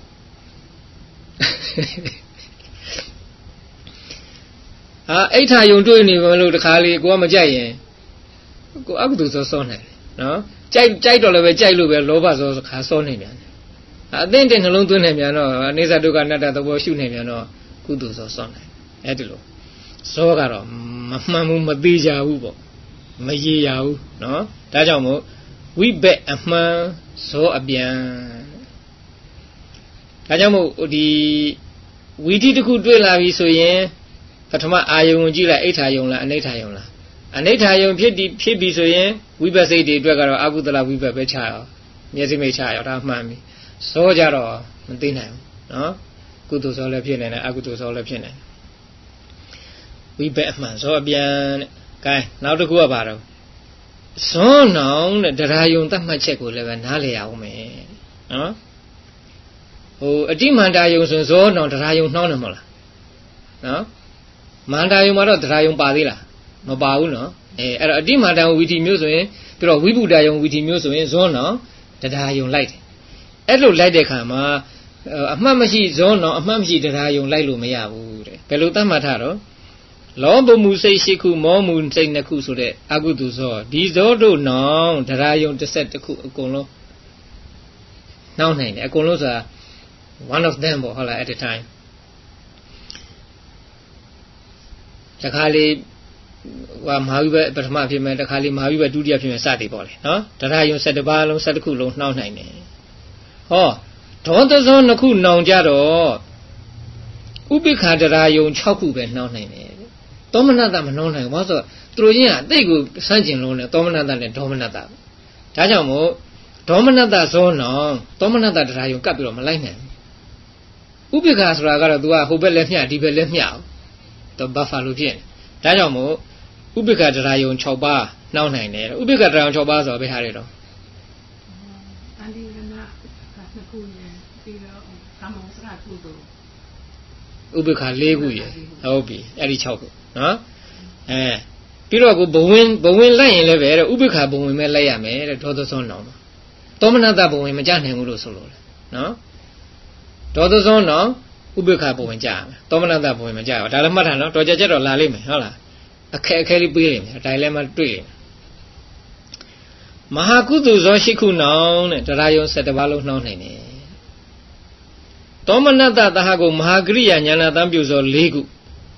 အိဋ္ဌာယုံတွေ့နေမလို့တခါလေကိုကမကြိုက်ရင်ကိုအကုသိုလ်ဇောစောနေတယ်နော်ကြိုက်တော့လည်းပဲကြိုက်လို့ပဲလောဘဇောခါစောနေပြန်တယ်အသင့်တဲ့နှလုံးသွင်းနေပြန်တော့အနေစာဒုက္ခအနတ္တသဘောရှုနေပြန်တော့ကုသိုလ်ဇောစောနေအဲ့ဒီလိုဇောကတော့မမှန်ဘူးမသေးကြဘူးပေါ့မရေရဘူးနော်ဒါကြောင့်မို့ဝိဘက်အမှန်ဇောအပြန်ဒါကြောင့်မို့ဒီဝီတိတစ်ခုတွေ့လာပြီဆိုရင်ပထမအာယုံကိုကြည့်လိုက်အိဋ္ဌာယုံလားအနိဋ္ဌာယုံလားအနိဋ္ဌာယုံဖြစ်ပြီဆိုရင်ဝိပဿစိတ်တွေအတွက်ကတော့အကုသလဝိပဿပဲချရအောင်မျက်စိမိတ်ချရအောင်ဒါမှန်ပြီဇောကြတော့မသိနိုင်ဘူးနော်ကုသိုလ်ဇောလည်းဖြစ်နေတယ်အကုသိုလ်ဇောလည်းဖြစ်နေတယ်ဝိပဿအမှန်ဇောအပြန်တဲ့ကဲနောက်တစ်ခုကဘာတော့ဇောနောင်တဲ့တရားယုံသတ်မှတ်ချက်ကိုလည်းပဲနားလည်ရအောင်မယ်နော်အတိမန္တယုံဆိုဇောနောင်တရားယုံနှောင်းတယ်မဟုတ်လားနော်မန္တယုံမှာတော့တရားယုံပါသေးလားမပါဘူးနော်အဲ့တော့အတိမန္တယုံဝီတီမျိုးဆိုရင်ပြီးတော့ဝိပုဒ္ဒယုံဝီတီမျိုးဆိုရင်ဇောနောင်တရားယုံလိုက်တယ်အဲ့လိုလိုက်တဲ့ခါမှာအမှတ်မရှိဇောနောင်အမှတ်မရှိတရားယုံလိုက်လို့မရဘူးတဲ့ဘယ်လိုသတ်မှတ်ထားတော့လောဘမှုစိတ်ရှိခုမောမှုစိတ်နှစ်ခုဆိုတဲ့အကုသိုလ်ဇောဒီဇောတို့နောင်တရားယုံတစ်ဆက်တစ်ခုအကုန်လုံးနှောင်းနိုင်တယ်အကုန်လုံးဆိုတာ one of them ပေါ့ဟုတ်လား at a time တခါလေမဟာဝိဘပထမဖြစ်မယ်တခါလေမဟာဝိဘဒုတိယဖြစ်မယ်စသည်ပေါ့လေနော်တရားယုံ7ပါးလုံး7ခုလုံးနှောင်းနိုင်တယ်ဟောဒေါသဇောနှစ်ခုနှောင်ကြတော့ဥပိ္ပခာတရားယုံ6ခုပဲနှောင်းနိုင်တယ်သောမနတမနှောင်းနိုင်ဘူးဘာလို့ဆိုသူတို့ချင်းကအတိတ်ကိုစမ်းကျင်လုံးနဲ့သောမနတနဲ့ဒေါမနတဒါကြောင့်မို့ဒေါမနတဇောနောင်သောမနတတရားယုံကပ်ပြီးတော့မလိုက်နိုင်ဘူးဥပိ္ပခာဆိုတာကတော့ तू ကဟိုဘက်လည်းမျှဒီဘက်လည်းမျှအောင်သူဘတ်ဖာလိုဖြစ်နေဒါကြောင့်မို့ဥပိ္ပခာတရားယုံ6ပါးနှောင်းနိုင်တယ်ဥပိ္ပခာတရားယုံ6ပါးဆိုတော့ဘယ်ဟာတွေတော့အန္တိရဏနှစ်ခုရယ်ပြီးတော့ကာမောစရကုသိုလ်ဥပိ္ပခာ4ခုရယ်ဟုတ်ပြီအဲ့ဒီ6ခုနော်ပြီးတော့ကိုဘဝင်လိုက်ရင်လည်းပဲတဲ့ဥပိ္ပခာဘဝင်မဲ့လိုက်ရမယ်တဲ့ဒေါသဇောနောင်မှာသောမနတဘဝင်မကြနိုင်ဘူးလို့ဆိုလို့လေနော်ဒေါသဇောနောင်ဥပိ္ပခာဘဝင်ကြရမယ်သောမနတဘဝင်မကြရဘူးဒါလည်းမှတ်ထားနော်တော်ကြတော့လာလိမ့်မယ်ဟုတ်လားအခက်လေးပေးလိမ့်မယ်အတိုင်းလည်းမတွေ့လိမ့်မယ်မဟာကုသိုလ်ဇောရှိခုနောင်တဲ့တရားယုံ7ပါးလုံးနှောင်းနိုင်တယ်သောမနတသဟကိုမဟာကရိယာဉာဏတံပြုဇော4ခု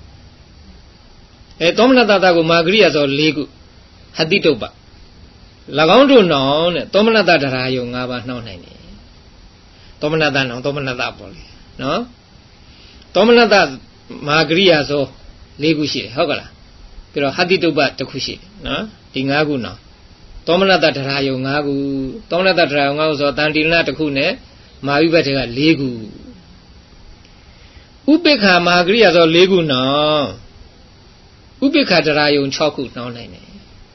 သောမနတသကိုမဟာကရိယာဇော4ခုဟတိတုပ္ပ၎င်းတို့နောင်တဲ့သောမနတတရားယုံ5ပါးနှောင်းနိုင်တယ်သောမနတနောင်သောမနတပေါ့လေနော်သောမနတမဟာကရိယာဇော4ခုရှိတယ်ဟုတ်ကလားပြီးတော့ဟတိတုပ္ပတစ်ခုရှိတယ်နော်ဒီ5ခုနောင်သောမနတတရားယုံ5ခုသောမနတတရားယုံ5ခုဆိုတန်တိလတစ်ခုနဲ့မာဝိဘတ်တွေက4ခုဥပိ္ပခာမဟာကရိယာဇော4ခုနောင်ဥပိ္ပခာတရားယုံ6ခုနှောင်းနိုင်တယ်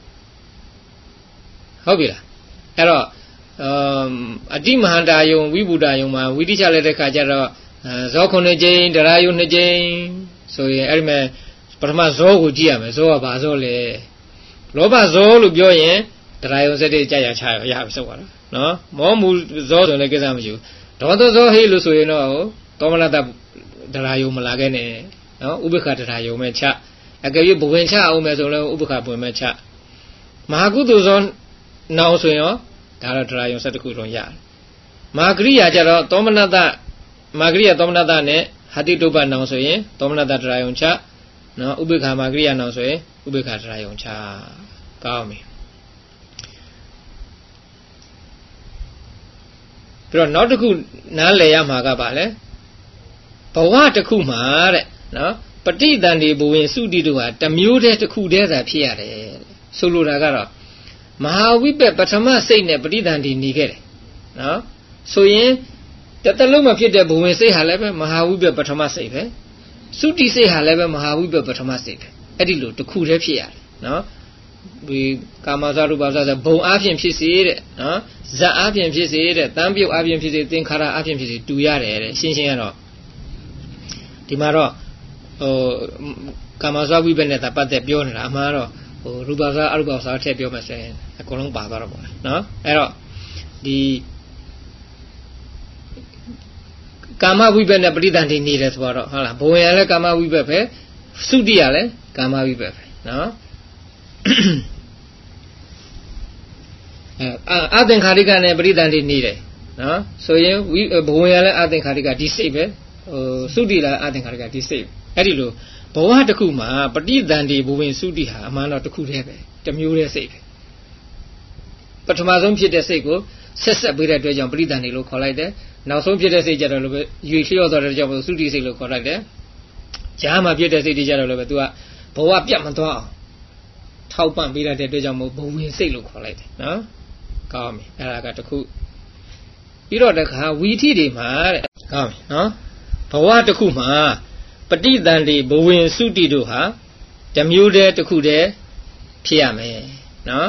ဟုတ်ပြီလားအဲ့တော့အတိမဟာတာယုံဝိဗုဒ္ဓယုံမှာဝိတိချလိုက်တဲ့ခါကျတော့ဇော9ကြိမ်တရားယုံ2ကြိမ်ဆိုရင်အဲ့ဒီမဲ့ပထမဇောကိုကြည့်ရမယ်ဇောကဘာဇောလဲလောဘဇောလို့ပြောရင်တရားယုံ7ကြာချရပြီဆိုပါတော့နော်မောမူဇောဆိုလည်းကိစ္စမရှိဘူးဒေါသဇောဟိလို့ဆိုရင်တော့သောမနတတရားယုံမလာခဲ့နဲ့နော်ဥပိ္ပခာတရားယုံမဲ့ချအကယ်၍ဘဝင်ချအောင်မယ်ဆိုလည်းဥပိ္ပခာဘဝင်မဲ့ချမဟာကုသိုလ်ဇောနောင်ဆိုရင်ရောဒါတော့တရားယုံ7ခုလုံးရတယ်မဟာကရိယာကျတော့သောမနတမဟာကရိယာသောမနတနဲ့ဟတိတုပ္ပနောင်ဆိုရင်သောမနတတရားယုံချနော်ဥပိ္ပခာမဟာကရိယာနောင်ဆိုရင်ဥပိ္ပခာတရားယုံချကောင်းပြီပြီးတော့နောက်တစ်ခုနားလည်ရမှာကပါလေဘဝတစ်ခုမှာတဲ့နော်ပဋိသန္ဓေဘဝင်စုတိတို့ဟာတစ်မျိုးတည်းတစ်ခုတည်းသာဖြစ်ရတယ်ဆိုလိုတာကတော့မဟာဝိပ္ပပထမစိတ်နဲ့ပဋိသန္ဓေနေခဲ့တယ်နော်ဆိုရင်တလုံးမဖြစ်တဲ့ဘဝင်စိတ်ဟာလည်းပဲမဟာဝိပ္ပပထမစိတ်ပဲစုတိစိတ်ဟာလည်းပဲမဟာဝိပ္ပပထမစိတ်ပဲအဲ့ဒီလိုတစ်ခုတည်းဖြစ်ရတယ်နော်ဒီကာမဇာရူပဇာဆိုဘုံအားဖြင့်ဖြစ်စေတဲ့နော်ဇတ်အားဖြင့်ဖြစ်စေတဲ့တန်ပြုတ်အားဖြင့်ဖြစ်စေသင်္ခါရအားဖြင့်ဖြစ်စေတူရတယ်တဲ့ရှင်းရှင်းကတော့ဒီမှာတော့ကာမဇာဝိပ္ပနဲ့ပတ်သက်ပြောနေတာအမှန်တော့ရူပဇာအရူပဇာထည့်ပြောမှဆိုရင်အကုန်လုံးပါသွားတော့ပေါ့နော်အဲ့တော့ဒီကာမဝိပ္ပနဲ့ပရိသန္တိနေတယ်ဆိုတော့ဟုတ်လားဘုံရလည်းကာမဝိပ္ပပဲသုတိရလည်းကာမဝိပ္ပပဲနော်အသင်္ခါရိကနဲ့ပရိသန္တိနေတယ်နော်ဆိုရင်ဘဝရလည်းအသင်္ခါရိကဒီစိတ်ပဲသုတိလည်းအသင်္ခါရိကဒီစိတ်အဲ့ဒီလိုဘဝတစ်ခုမှာပရိသန္တိဘဝင်သုတိဟာအမှန်တော့တစ်ခုတည်းပဲတစ်မျိုးတည်းစိတ်ပဲပထမဆုံးဖြစ်တဲ့စိတ်ကိုဆက်ပေးတဲ့အတွက်ကြောင့်ပရိသန္တိလို့ခေါ်လိုက်တယ်နောက်ဆုံးဖြစ်တဲ့စိတ်ကြတော့လည်းရွေလျှော့သွားတဲ့ကြောင့်သုတိစိတ်လို့ခေါ်လိုက်တယ်ဂျားမှာဖြစ်တဲ့စိတ်တွေကြတော့လည်းသူကဘဝပြတ်မသွားအောင်ထောက်ပံ့ပေးတဲ့အတွက်ကြောင့်ဘဝင်စိတ်လို့ခေါ်လိုက်တယ်နော်ကောင်းပြီအဲ့ဒါကတခုပြီးတော့တခါဝီထိတွေမှာတဲ့ကောင်းပြီနော်ဘဝတစ်ခုမှာပဋိသန္တိဘဝင်စုတိတို့ဟာဓမျိုးတည်းတစ်ခုတည်းဖြစ်ရမယ်နော်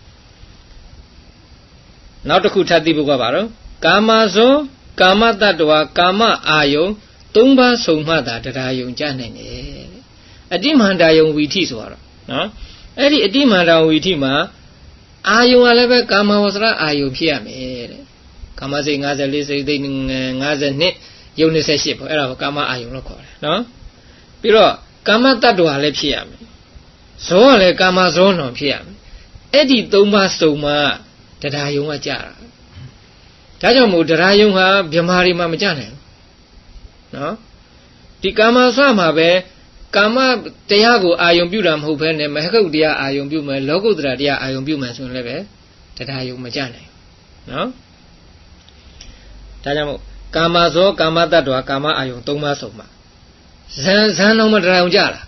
နောက်တစ်ခုထပ်သိဖို့ကပါတော့ကာမဇောကာမတ္တဝါကာမအာယုံ၃ပါးစုံမှသာတရားယုံကြနိုင်တယ်အတိမန္တယုံဝီထိဆိုတော့နော်အဲ့ဒီအတိမန္တဝီထိမှာအာယုံကလည်းပဲကာမဝဆရာအာယုံဖြစ်ရမယ်တဲ့ကာမစိတ်54စိတ်သိ52ယုံ28ပေါ့အဲ့ဒါကိုကာမအာယုံလို့ခေါ်တယ်နော်ပြီးတော့ကာမတ္တဝါလည်းဖြစ်ရမယ်ဇောကလည်းကာမဇောတော်ဖြစ်ရမယ်အဲ့ဒီ၃ပါးစုံမှတရားယုံကကြတာဒါကြောင့်မို့တရားယုံဟာဗြဟ္မာတွေမှာမကြနိုင်ဘူးနော်ဒီကာမဆမှာပဲကာမတရားကိုအာယုံပြုတာမဟုတ်ဘဲနဲ့မဟကုတ်တရားအာယုံပြုမယ်လောကုတ္တရာတရားအာယုံပြုမယ်ဆိုရင်လည်းပဲတရားယုံမကြနိုင်ဘူးနော်ဒါကြောင့်မို့ကာမဇောကာမတ္တဝါကာမအာယုံ၃ပါးစုံမှာဇန်လုံးမတရားယုံကြလား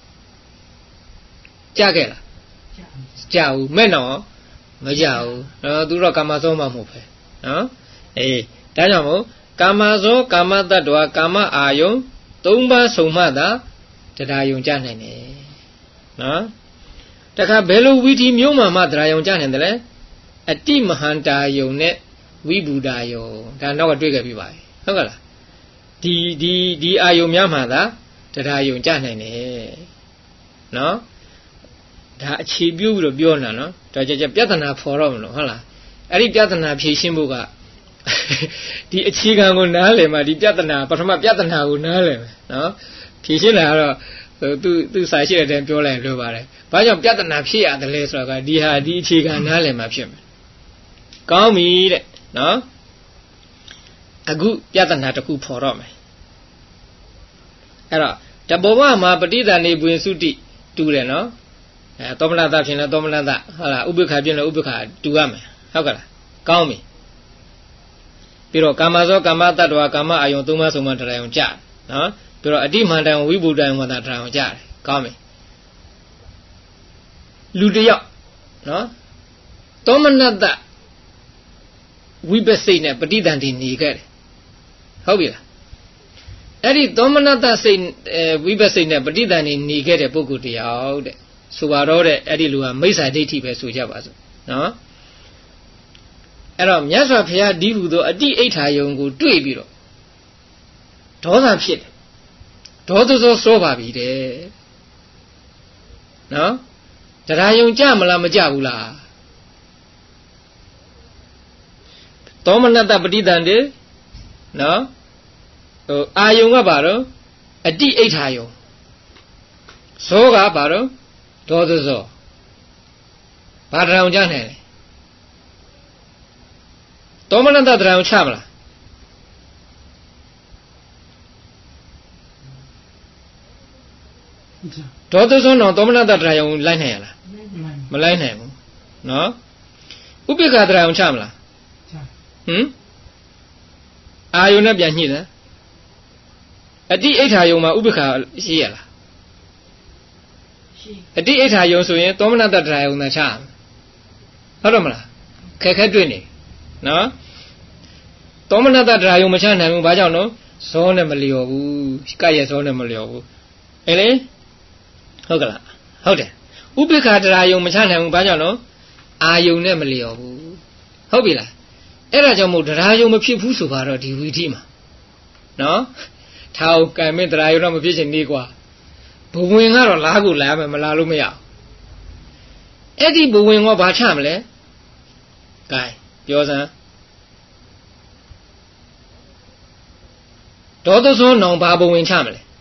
ကြခဲ့လားကြဘူးမဲ့နော်မကြဘူးနော်သူတော့ကာမဇောမှမဟုတ်ပဲနော်အေးဒါကြောင့်မို့ကာမဇောကာမတ္တဝါကာမအာယုံ၃ပါးစုံမှသာတရားယုံကြနိုင်တယ်နော်တခါဘယ်လိုဝီထီမျိုးမှတရားယုံကြနိုင်တယ်လဲအတိမဟန္တာယုံနဲ့ဝိဘူတာယုံဒါနောက်ကတွေ့ခဲ့ပြီပါဟုတ်ကလားဒီအာယုံများမှသာတရားယုံကြနိုင်တယ်နော်ဒါအခြေပြုပြီးတော့ပြောနေတာနော်ဒါကြပြဿနာဖော်တော့မလို့ဟုတ်လားအဲ့ဒီပြဿနာဖြေရှင်းဖို့ကဒီအခြေခံကိုနားလည်မှဒီပြဿနာပထမပြဿနာကိုနားလည်မယ်နော်ဖြေရှင်းတာကတော့သူစာရှိတဲ့အတိုင်းပြောလိုက်လို့ပါတယ်ဘာကြောင့်ပြဿနာဖြစ်ရတယ်လဲဆိုတော့ဒီအခြေခံနားလည်မှဖြစ်မယ်ကောင်းပြီတဲ့နော်အခုပြဿနာတစ်ခုဖော်တော့မယ်အဲ့တော့တဘောဝမှာပဋိသန္ဓေဘဝင်စုတိတူတယ်နော်သောမနတဖြစ်လဲသောမနတဟုတ်လားဥပိ္ပခာဖြစ်လဲဥပိ္ပခာတူရမယ်ဟုတ်ကလားကောင်းပြီပြီးတော့ကာမဇောကာမတ္တဝါကာမအာယုံ၃ပါးစုံမှတရားယုံကြနော်ပြီးတော့အတိမန္တယဝိဘူတယဝတ္တတရားယုံကြတယ်ကောင်းပြီလူတယောက်နော်သောမနတဝိပစိတ်နဲ့ပဋိသန္ဓေနေခဲ့တယ်ဟုတ်ပြီလားအဲ့ဒီသောမနတစိတ်ဝိပစိတ်နဲ့ပဋိသန္ဓေနေခဲ့တဲ့ပုဂ္ဂိုလ်တယောက်တဲ့ဆိုပါတော့တဲ့အဲ့ဒီလူကမိစ္ဆာဒိဋ္ဌိပဲဆိုကြပါစို့နော်အဲ့တော့မြတ်စွာဘုရားဒီဟုသောအတိအိဋ္ဌာယုံကိုတွေ့ပြီးတော့ဒေါသဖြစ်တယ်ဒေါသစောပါပြီတဲ့နော်တရားယုံကြမလားမကြဘူးလားသောမနတပဋိသန္ဓေနော်အာယုံကဘာတော့အတိအိဋ္ဌာယုံဇောကဘာတော့ဒေါသဇောဘာတရားယုံကြနိုင်လဲသောမနတတရားယုံချမလားဒေါသဇောတော့သောမနတတရားယုံလိုက်နိုင်ရလားမလိုက်နိုင်ဘူးနော်ဥပိ္ပခာတရားယုံချမလားဟင်အာယုံနဲ့ပြန်ညှိတယ်အတိအိဋ္ဌာယုံမှာဥပိ္ပခာရှိရလားအတိအိဋ္ဌာယုံဆိုရင်သောမနတတရားယုံသာချဟုတ်တယ်မလားခက်တွေ့နေနော်သောမနတတရားယုံမချနိုင်ဘူးဘာကြောင့်နော်ဇောနဲ့မလျော်ဘူးကရဲ့ဇောနဲ့မလျော်ဘူးအဲ့လေဟဟုတ်ကလားဟုတ်တယ်ဥပိ္ပခာတရားယုံမချနိုင်ဘူးဘာကြောင့်လို့အာယုံနဲ့မလျော်ဘူးဟုတ်ပြီလားအဲ့ဒါကြောင့်မို့တရားယုံမဖြစ်ဘူးဆိုတော့ဒီဝီထိမှာနော်ထောက်ကံမင်းတရားယုံတော့မဖြစ်ချင်နေကွာဘဝင်ကတော့လားကိုလာမယ်မလာလို့မရဘူးအဲ့ဒီဘဝင်ကဘာချမလဲကဲပြောစမ်းဒေါသဇောနောင်ဘာဘဝင်ချမလဲ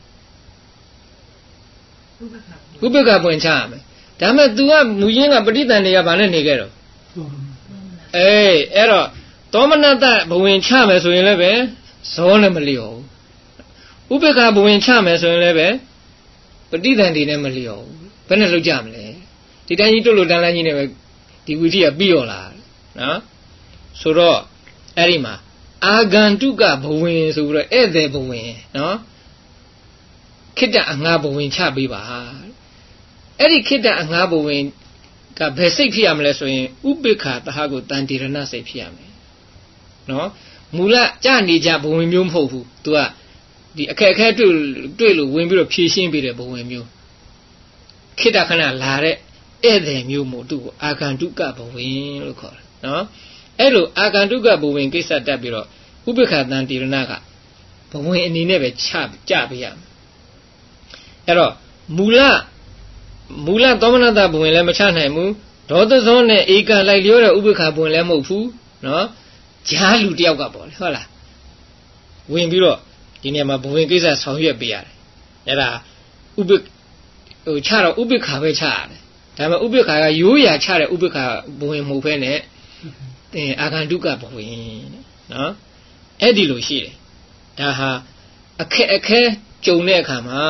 ဥပိ္ပခာဘဝင်ချရမယ်ဒါမဲ့ तू ကမူရင်းကပဋိသန္ဓေကဘာနဲ့နေခဲ့တော့အဲ့တော့သောမနတဘဝင်ချမယ်ဆိုရင်လည်းပဲဇောနဲ့မလျော်ဘူးဥပိ္ပခာဘဝင်ချမယ်ဆိုရင်လည်းပဲပဋိသန္ဓေနဲ့မလျော်ဘူးဘယ်နဲ့လောက်ကြမလဲဒီတိုင်းကြီးတွတ်လို့တန်းလန်းကြီးနဲ့ပဲဒီဝီထိကပြီးရောလားနော်ဆိုတော့အဲ့ဒီမှာအာဂန္တုကဘဝင်ဆိုပြီးတော့ဧည့်သည်ဘဝင်နော်ခိတ္တအငှားဘဝင်ချပေးပါအဲ့ဒီခိတ္တအငှားဘဝင်ကဘယ်စိတ်ဖြစ်ရမလဲဆိုရင်ဥပိ္ပခာတဟကိုတန်တိရဏစိတ်ဖြစ်ရမယ်နော်မူလကြနေကြဘဝင်မျိုးမဟုတ်ဘူး तू ကဒီအခက်အခဲတွေ့လို့ဝင်ပြီးတော့ဖြည့်ရှင်းပေးတဲ့ဘဝင်မျိုးခိတ္တခဏလာတဲ့ဧည့်သည်မျိုးမို့သူ့ကိုအာဂန္တုကဘဝင်လို့ခေါ်တယ်နော်အဲ့လိုအာဂန္တုကဘဝင်ကိစ္စတက်ပြီးတော့ဥပိ္ပခာတန်တိရဏကဘဝင်အနေနဲ့ပဲကြပေးရမယ်အဲ့တော့မူလသောမနတဘဝင်လည်းမချနိုင်ဘူးဒေါသဇောနဲ့ဧကလိုက်လျောတဲ့ဥပိ္ပခာဘဝင်လည်းမဟုတ်ဘူးနော်ဂျားလူတယောက်ကပေါ့လေဟုတ်လားဝင်ပြီးတော့ဒီနေရာမှာဘဝင်ကိစ္စဆောင်ရွက်ပေးရတယ်အဲ့ဒါဥပိ္ပချတော့ဥပိ္ပခာပဲချရတယ်ဒါပေမဲ့ဥပိ္ပခာကရိုးရာချတဲ့ဥပိ္ပခာဘဝင်မဟုတ်ဘဲနဲ့အာဂန္တုကဘဝင်နော်အဲ့ဒီလိုရှိတယ်ဒါဟာအခက်ကြုံတဲ့အခါမှာ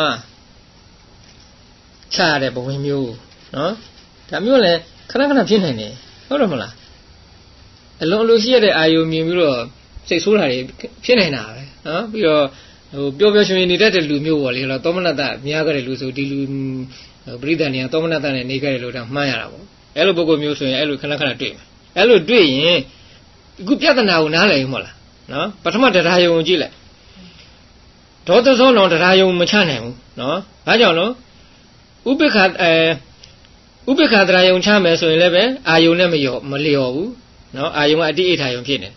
ချရတဲ့ဘဝင်မျိုးနော်ဒါမျိုးလည်းခဏခဏဖြစ်နိုင်တယ်ဟုတ်တယ်မလားအလုံးရှိရတဲ့အာယုံမြင်ပြီးတော့စိတ်ဆိုးတာတွေဖြစ်နေတာပဲနော်ပြီးတော့ပျော်ပျော်ရွှင်ရွှင်နေတတ်တဲ့လူမျိုးပေါ့လေတော့သောမနတများကြတဲ့လူဆိုဒီလူပရိသတ်နေသောမနတနဲ့နေကြတယ်လို့တော့မှန်းရတာပေါ့အဲ့လိုပုဂ္ဂိုလ်မျိုးဆိုရင်အဲ့လိုခဏခဏတွေ့မယ်အဲ့လိုတွေ့ရင်အခုပြဿနာကိုနားလည်ရင်မဟုတ်လားနော်ပထမတရားယုံကိုကြည့်လိုက်ဒေါသဇောနောင်တရားယုံမချနိုင်ဘူးနော်ဘာကြောင့်လို့ဥပိ္ပခာတရားယုံချမယ်ဆိုရင်လည်းပဲအာယုံနဲ့မလျော်ဘူးနော်အာယုံကအတိအိဋ္ဌာယုံဖြစ်နေ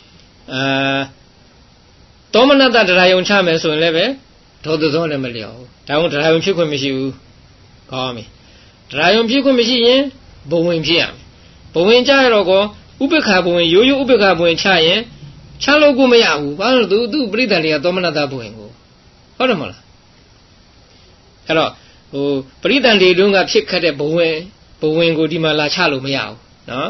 သောမနတတရားယုံချမယ်ဆိုရင်လည်းပဲဒေါသဇောနဲ့မလျော်ဘူးဒါကြောင့်တရားယုံဖြစ်ခွင့်မရှိဘူးကောင်းပြီတရားယုံဖြစ်ခွင့်မရှိရင်ဘဝင်ဖြစ်ရမယ်ဘဝင်ကြရတော့ကောဥပိ္ပခာဘဝင်ရိုးရိုးဥပိ္ပခာဘဝင်ချရင်ချလို့ကိုမရဘူးဘာလို့သူပရိသတ်တွေကသောမနတဘဝင်ကိုဟုတ်တယ်မဟုတ်လားအဲ့တော့ပရိသတ်တွေတုန်းကဖြစ်ခတ်တဲ့ဘဝင်ကိုဒီမှာလာချလို့မရဘူးနော်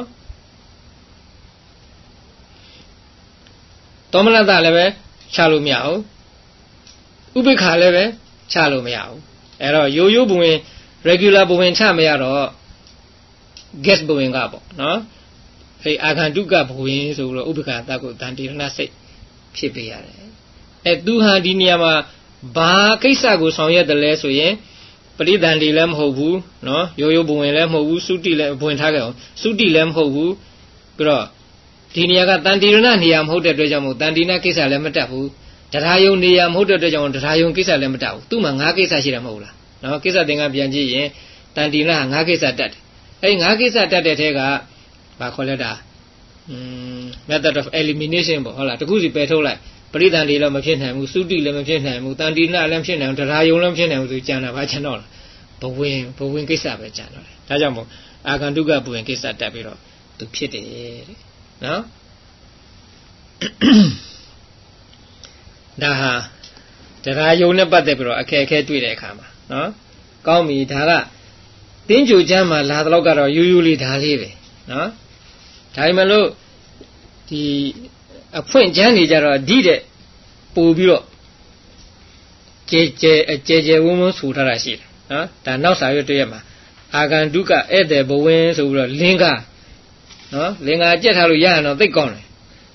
သောမနတလည်းပဲချလို့မရဘူးဥပိ္ပခာလည်းပဲချလို့မရဘူးအဲ့တော့ရိုးရိုးဘဝင် regular ဘဝင်ချမရတော့ guest ဘဝင်ကပေါ့နော်အဲ့အာဂန္တုကဘဝင်ဆိုပြီးတော့ဥပိ္ပခာတတ်ကိုတန်တိရဏစိတ်ဖြစ်ပေးရတယ်အဲ့သူဟာဒီနေရာမှာဘာကိစ္စကိုဆောင်ရွက်တယ်လဲဆိုရင်ပရိသန္တိလည်းမဟုတ်ဘူးနော်ရိုးရိုးဘဝင်လည်းမဟုတ်ဘူးသုတိလည်းဘဝင်ထားကြအောင်သုတိလည်းမဟုတ်ဘူးပြီးတော့ဒီနေရာကတန်တိရဏနေရာမဟုတ်တဲ့အတွက်ကြောင့်မို့တန်တိရဏကိစ္စလည်းမတတ်ဘူးတရားယုံနေရာမဟုတ်တဲ့အတွက်ကြောင့်တရားယုံကိစ္စလည်းမတတ်ဘူးသူ့မှာ၅ကိစ္စရှိတယ်မဟုတ်လားနော်ကိစ္စသင်္ကန်းပြန်ကြည့်ရင်တန်တိရဏ၅ကိစ္စတတ်တယ်အဲ့၅ကိစ္စတတ်တဲ့ထဲကဘာခေါ်လဲတာmethod of elimination ပေါ့ဟုတ်လားတခုစီပယ်ထုတ်လိုက်ပရိသန္တိလည်းမဖြစ်နိုင်ဘူးသုတိလည်းမဖြစ်နိုင်ဘူးတန်တိရဏလည်းမဖြစ်နိုင်ဘူးတရားယုံလည်းမဖြစ်နိုင်ဘူးဆိုကြံတာဘာချင်တော့လားဘဝင်ကိစ္စပဲကြံတော့တယ်ဒါကြောင့်မို့အာဂန္တုကဘဝင်ကိစ္စတက်ပြီးတော့သူဖြစ်တယ်တဲ့နော်ဒါဟာတရားယုံနဲ့ပတ်သက်ပြီးတော့အခက်အခဲတွေ့တဲ့အခါမှာနော်ကောင်းပြီဒါကတင်းကြိုချမ်းမှာလာတော့ကတော့ယူယူလေးဒါလေးပဲနော်ဒါမှမဟုတ်ဒီအဖွင့်ချမ်းနေကြတော့ဒီတဲ့ပို့ပြီးတော့ကျဲဝုန်းဝန်းဆူထားတာရှိတယ်နော်ဒါနောက်စာရွက်တွေ့ရမှာအာဂန္တုကဧည့်သည်ဘဝင်ဆိုပြီးတော့လင်္ကာနော်လင်္ကာကြက်ထားလို့ရရင်တော့သိကောင်းတယ်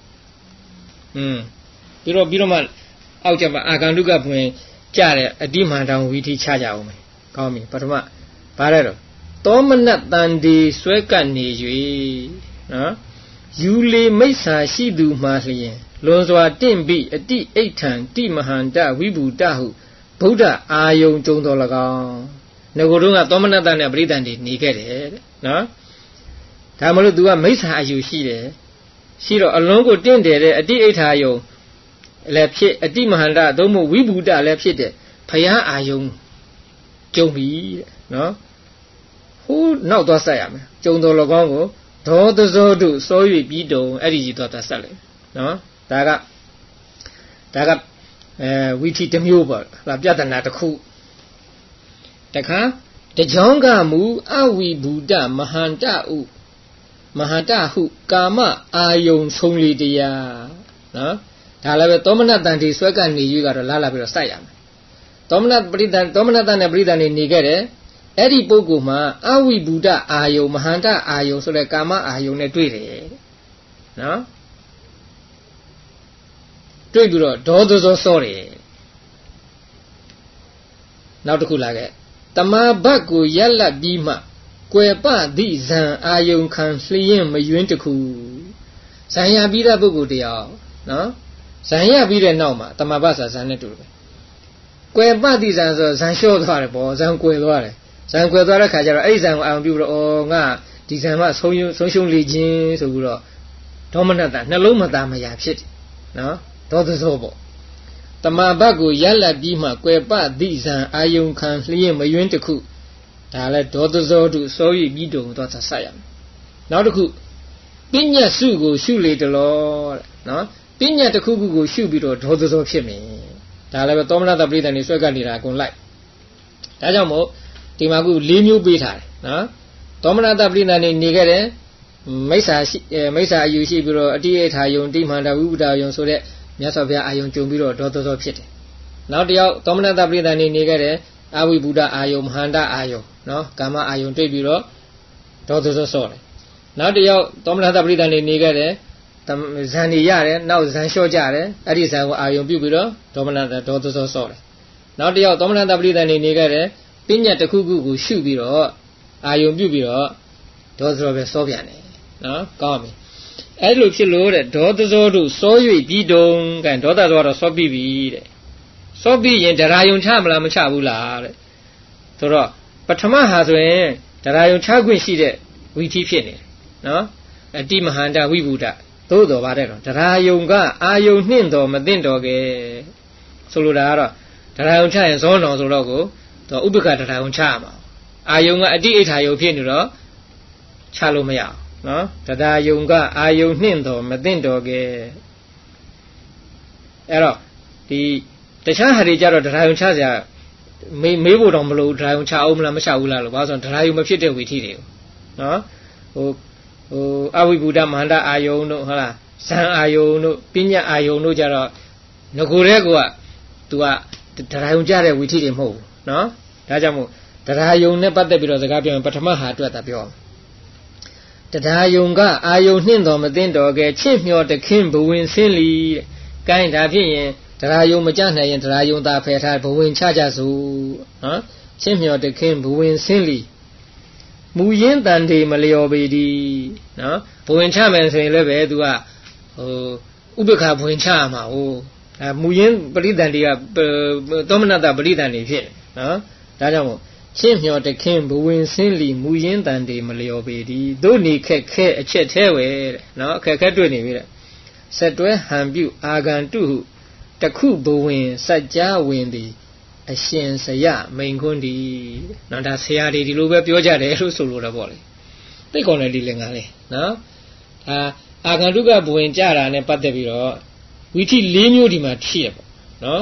ပြီးတော့မှအောက်ကျမှာအာဂန္တုကဘဝင်ကြတဲ့အတိမန္တံဝီထိချကြအောင်မယ်ကောင်းပြီပထမဘာလဲတော့သောမနတတန်ဒီဆွဲကပ်နေ၍နော်ယူလေမိစ္ဆာရှိသူမှလျင်လွန်စွာတင့်ပြီးအတိအိဋ္ဌံတိမဟန္တဝိဘူတဟုဗုဒ္ဓအာယုံကျုံတော်၎င်းငကိုတုံးကသောမနတနဲ့ပရိသန္တိနေခဲ့တယ်တဲ့နော်ဒါမလို့ तू ကမိစ္ဆာအယူရှိတယ်ရှိတော့အလုံးကိုတင့်တယ်တဲ့အတိအိဋ္ဌာယုံလည်းဖြစ်အတိမဟန္တသို့မဟုတ်ဝိဘူတလည်းဖြစ်တဲ့ဘုရားအာယုံကျုံပြီတဲ့နော်ဟိုးနောက်သွားဆက်ရမယ်ကျုံတော်၎င်းကိုဒေါသဇောတုစော၍ပြီးတုံအဲ့ဒီကြီးသွားဆက်လိုက်နော်ဒါကဝိသီတစ်မျိုးပေါ့လာပြဿနာတစ်ခုတခါတကြောင်းကမူအဝိဘူတမဟန္တဟုကာမအာယုံဆုံးလေတရားနော်ဒါလည်းပဲသောမနတန်တီဆွဲကနေယူကတော့လာပြီးတော့စိုက်ရမယ်သောမနတနဲ့ပရိသန်နေခဲ့တယ်အဲ့ဒီပုဂ္ဂိုလ်မှာအဝိဘူတအာယုံမဟန္တအာယုံဆိုတဲ့ကာမအာယုံနဲ့တွေ့တယ်နော်တွေ့ပြီးတော့ဒေါသဇောစောတယ်နောက်တစ်ခုလာခဲ့တမာဘတ်ကိုရက်လက်ပြီးမှကွယ်ပသည့်ဇံအာယုံခံလျင်မယွင်းတခုဇံရပြီးတဲ့ပုဂ္ဂိုလ်တရားနော်ဇံရပြီးတဲ့နောက်မှာတမာဘတ်ဆိုဇံနဲ့တူတယ်ကွယ်ပသည့်ဇံဆိုဇံလျှော့သွားတယ်ပေါ့ဇံကွယ်သွားတယ်ဇံကွယ်သွားတဲ့ခါကျတော့အဲ့ဒီဇံကိုအာရုံပြုပြီးတော့ငါဒီဇံမှာဆုံးရှုံးလေခြင်းဆိုပြီးတော့ဒေါမနတနှလုံးမသားမရာဖြစ်တယ်နော်ဒေါသဇောပေါ့တမာဘတ်ကိုရက်လက်ပြီးမှကွယ်ပသည့်ဇံအာယုံခံလျင်မယွင်းတခုဒါလည်းဒေါသဇောတုစော၍ပြီးတုံတော့ဆက်ရမယ်နောက်တစ်ခုပညာစုကိုရှုလေတလို့တဲ့နော်ပညာတစ်ခုခုကိုရှုပြီးတော့ဒေါသဇောဖြစ်မယ်ဒါလည်းပဲသောမနတပရိသန်နေဆွဲကပ်နေတာအကုန်လိုက်ဒါကြောင့်မို့ဒီမှာခု၄မျိုးပေးထားတယ်နော်သောမနတပရိသန်နေခဲ့တယ်မိစ္ဆာအယူရှိပြီးတော့အတိအိဋ္ဌာယုံတိမန္တဝိပုဒ္ဓယုံဆိုတဲ့မြတ်စွာဘုရားအာယုံကြုံပြီးတော့ဒေါသဇောဖြစ်တယ်နောက်တစ်ယောက်သောမနတပရိသန်နေခဲ့တယ်အဝိဘူတအာယုံမဟန္တအာယုံနော်ကာမအာယုံတွေ့ပြီးတော့ဒေါသဇောစောတယ်နောက်တစ်ယောက်သောမနတပရိသန်နေခဲ့တယ်ဇန်နေရတယ်နောက်ဇန်လျှော့ကြတယ်အဲ့ဒီဇန်ကိုအာယုံပြုပြီးတော့ဒေါသဇောစောတယ်နောက်တစ်ယောက်သောမနတပရိသန်နေခဲ့တယ်ပညာတစ်ခုခုကိုရှုပြီးတော့အာယုံပြုပြီးတော့ဒေါသဇောပဲစောပြန်တယ်နော်ကောင်းပြီအဲ့လိုဖြစ်လို့တဲ့ဒေါသဇောတို့စော၍ပြီးတုံကန်ဒေါသဇောတော့စောပြီးပြီတဲ့စောပြီးရင်ဒရာယုံချမလားမချဘူးလားတဲ့ဆိုတော့ပထမဟာဆိုရင်ဒရာယုံချခွင့်ရှိတဲ့ဝိသီဖြစ်နေတယ်နော်အတိမဟန္တဝိဘူတသို့တော်ပါတယ်တော့ဒရာယုံကအာယုံနှင့်တော်မသိင့်တော်ကဲဆိုလိုတာကတော့ဒရာယုံချရင်ဇောတော်ဆိုတော့ကိုတော့ဥပ္ပခဒရာယုံချရမှာအာယုံကအတိအိဋ္ဌာယုံဖြစ်နေတော့ချလို့မရအောင်နော်ဒရာယုံကအာယုံနှင့်တော်မသိင့်တော်ကဲအဲ့တော့ဒီတခြားဟာတွေကြတော့ဒရာယုံချစရာမေးဖို့တော့မလိုဒရာယုံချအောင်မလားမချဘူးလားလို့ဘာလို့ဆိုတော့ဒရာယုံမဖြစ်တဲ့ဝိသီတွေကိုနော်ဟိုအဝိဘူတမဟန္တအာယုံတို့ဟုတ်လားဇံအာယုံတို့ပညာအာယုံတို့ကြတော့ငကိုတဲ့ကောက तू ကဒရာယုံကြတဲ့ဝိသီတွေမဟုတ်ဘူးနော်ဒါကြောင့်မို့ဒရာယုံနဲ့ပတ်သက်ပြီးတော့စကားပြောရင်ပထမဟာအတွက်သာပြောတဒါယုံကအာယုံနှင့်တော်မသိတော်ကဲချင့်မျောတခင်ဘဝင်ဆင်းလီတဲ့ကိုင်းဒါဖြစ်ရင်ဒရာယုံမကြနိုင်ရင်ဒရာယုံသာဖယ်ထားဘဝင်ချကြစို့နော်ချင့်မျောတခင်ဘဝင်ဆင်းလီမူရင်းတန်တေမလျော်ပေသည်နော်ဘဝင်ချမယ်ဆိုရင်လည်းပဲ तू ကဥပ္ပခဘဝင်ချရမှာဟိုမူရင်းပရိသန်တေကသောမနတပရိသန်တေဖြစ်နော်ဒါကြောင့်မို့ချင့်မျောတခင်ဘဝင်ဆင်းလီမူရင်းတန်တေမလျော်ပေသည်တို့နေခက်ခဲအချက်แท้ဝဲတဲ့နော်အခက်ခဲတွေ့နေပြီတဲ့ဆက်တွဲဟံပြုအာဂန္တုဟုတခုဘဝင်စัจ जा ဝင်သည်အရှင်စရမိန်ခွန်းဒီနော်ဒါဆရာတွေဒီလိုပဲပြောကြတယ်လို့ဆိုလိုတာပေါ့လေသိကောင်းတယ်ဒီလင်္ကာလေနော်အာဂန္တုကဘဝင်ကြတာနဲ့ပတ်သက်ပြီးတော့ဝိသီ၄မျိုးဒီမှာဖြစ်ရပေါ့နော်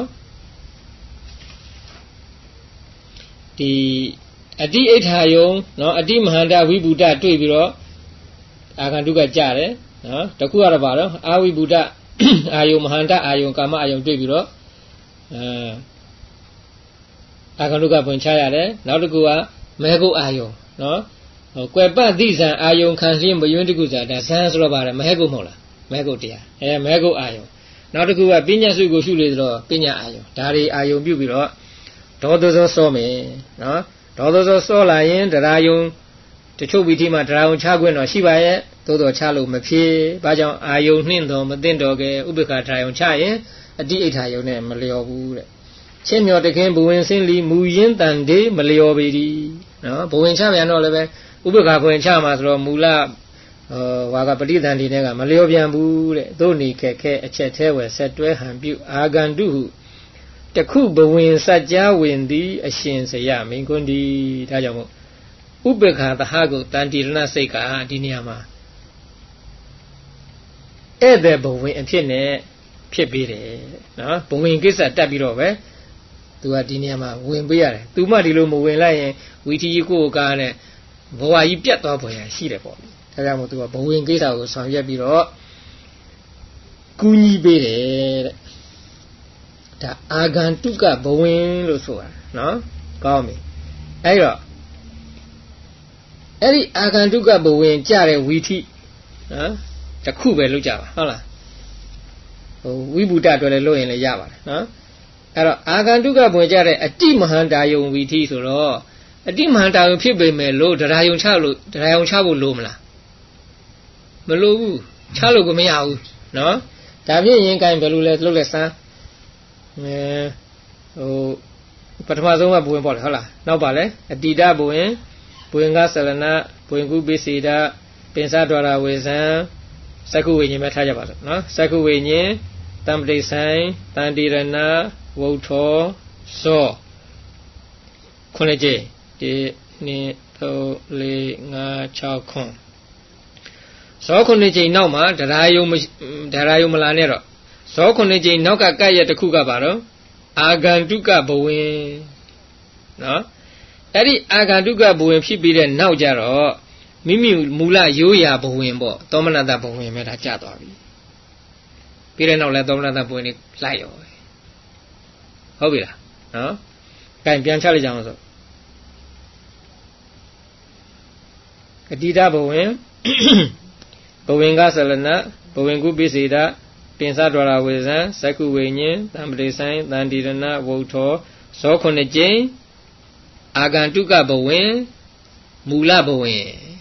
ဒီအတိအိဋ္ဌာယုံနော်အတိမဟန္တဝိဘူတတွေ့ပြီးတော့အာဂန္တုကကြတယ်နော်တခုကတော့ဗါတော့အာဝိဘူတအာယုံမဟန္တအာယုံကာမအာယုံတွေ့ပြီးတော့အာဂန္တုကပွင့်ချရတယ်နောက်တစ်ခုကမဲကုတ်အာယုံနော်ကွယ်ပတ်သည့်ဇံအာယုံခံလျင်းမယွန်းတခုဆိုတာဒါဇံဆိုတော့ဗါတယ်မဲကုတ်မဟုတ်လားမဲကုတ်တရားမဲကုတ်အာယုံနောက်တစ်ခုကပညာစုကိုရှုလေဆိုတော့ပညာအာယုံဒါတွေအာယုံပြုပြီးတော့ဒေါသဇောစောမယ်နော်ဒေါသဇောစောလာရင်ဒရာယုံတချို့ဝိသီမှာဒရာယုံချခွင့်တော့ရှိပါရဲ့သို့တော်ချလို့မဖြစ်ဘာကြောင့်အာယုံနှင့်တော်မသိတော်ကဲဥပ္ပခဒရာယုံချရင်အတိအိဋ္ဌာယုံနဲ့မလျော်ဘူးတဲ့ချင်းမြော်တခင်ဘဝင်စင်းလီမူရင်းတန်တေမလျော်ပေသည်နော်ဘဝင်ချပြန်တော့လည်းပဲဥပက္ခဘဝင်ချမှာဆိုတော့မူလဝါကပဋိသန္ဓေနဲ့ကမလျော်ပြန်ဘူးတဲ့သို့နေခက်ခဲအချက်သေးဝယ်ဆက်တွဲဟန်ပြုအာဂန္တုဟုတခုဘဝင်စัจ जा ဝင်သည်အရှင်စရမင်းကွန်းဒီဒါကြောင့်မို့ဥပက္ခသဟကိုတန်တိရဏစိတ်ကဒီနေရာမှာဧည့်သည်ဘဝင်အဖြစ်နဲ့ဖြစ်ပြီးတယ်နော်ဘဝင်ကိစ္စတက်ပြီးတော့ပဲသူကဒီနေရာမှာဝင်ပေးရတယ်သူမှဒီလိုမဝင်လိုက်ရင်ဝီထီကြီးကိုကားနဲ့ဘဝကြီးပြတ်သွားပေါ်ရရှိတယ်ပေါ့ဒါကြောင့်မို့သူကဘဝင်ကိစ္စကိုဆောင်ရွက်ပြီးတော့ကူညီပေးတယ်တဲ့ဒါအာဂန္တုကဘဝင်လို့ဆိုတာနော်ကောင်းပြီအဲ့တော့အဲ့ဒီအာဂန္တုကဘဝင်ကြတဲ့ဝီထီနော်တခုပဲလုပ်ကြပါဟုတ်လားဝိဗုဒ္ဓအတွက်လည်းလုပ်ရင်လည်းရပါတယ်နော်အဲ့တော့အာဂန္တုကဘဝင်ကြတဲ့အတိမဟန္တာယုံဝီထီဆိုတော့အတိမဟန္တာယုံဖြစ်ပေမဲ့လို့တရားယုံချဖို့လိုမလားမလိုဘူးချလို့ကိုမရဘူးနော်ဒါဖြင့်ရင်ကိုင်ဘယ်လိုလဲလုပ်လဲစမ်းပထမဆုံးကဘဝင်ပေါ့လေဟုတ်လားနောက်ပါလဲအတိတဘဝင်ကဆလနာဘဝင်ကုပိစေတပင်စဒွါရဝေဇံစက္ခုဝိညာဉ်ပဲထားကြပါစို့နော်စက္ခုဝိညာဉ်တံပတိဆိုင်တန်တိရဏဝုထောသောခုနှစ်ကြိမ်1 2 3 4 5 6ခွန်းဇောခုနှစ်ကြိမ်နောက်မှာတရားယုံမလာနဲ့တော့ဇောခုနှစ်ကြိမ်နောက်ကကပ်ရတစ်ခုကပါတော့အာဂန္တုကဘဝင်နော်အဲ့ဒီအာဂန္တုကဘဝင်ဖြစ်ပြီးတဲ့နောက်ကြတော့မိမိမူလရိုးရာဘဝင်ပေါ့သောမနတဘဝင်ပဲဒါကျသွားပြီပြီးတဲ့နောက်လဲသောမနတဘဝင်လေးလိုက်ရောဟုတ်ပြီလားနော်ကဲပြန်ချလိုက်ကြအောင်ဆိုအတိတဘဝင်ဘဝင်ကဆလနာဘဝင်ကုပိစေတပင်စဒွါရဝေဇံစက္ခုဝိညာဉ်တံပတိဆိုင်တန်တိရဏဝုထောဇောခုနှစ်ကြိမ်အာဂန္တုကဘဝင်မူလဘဝင်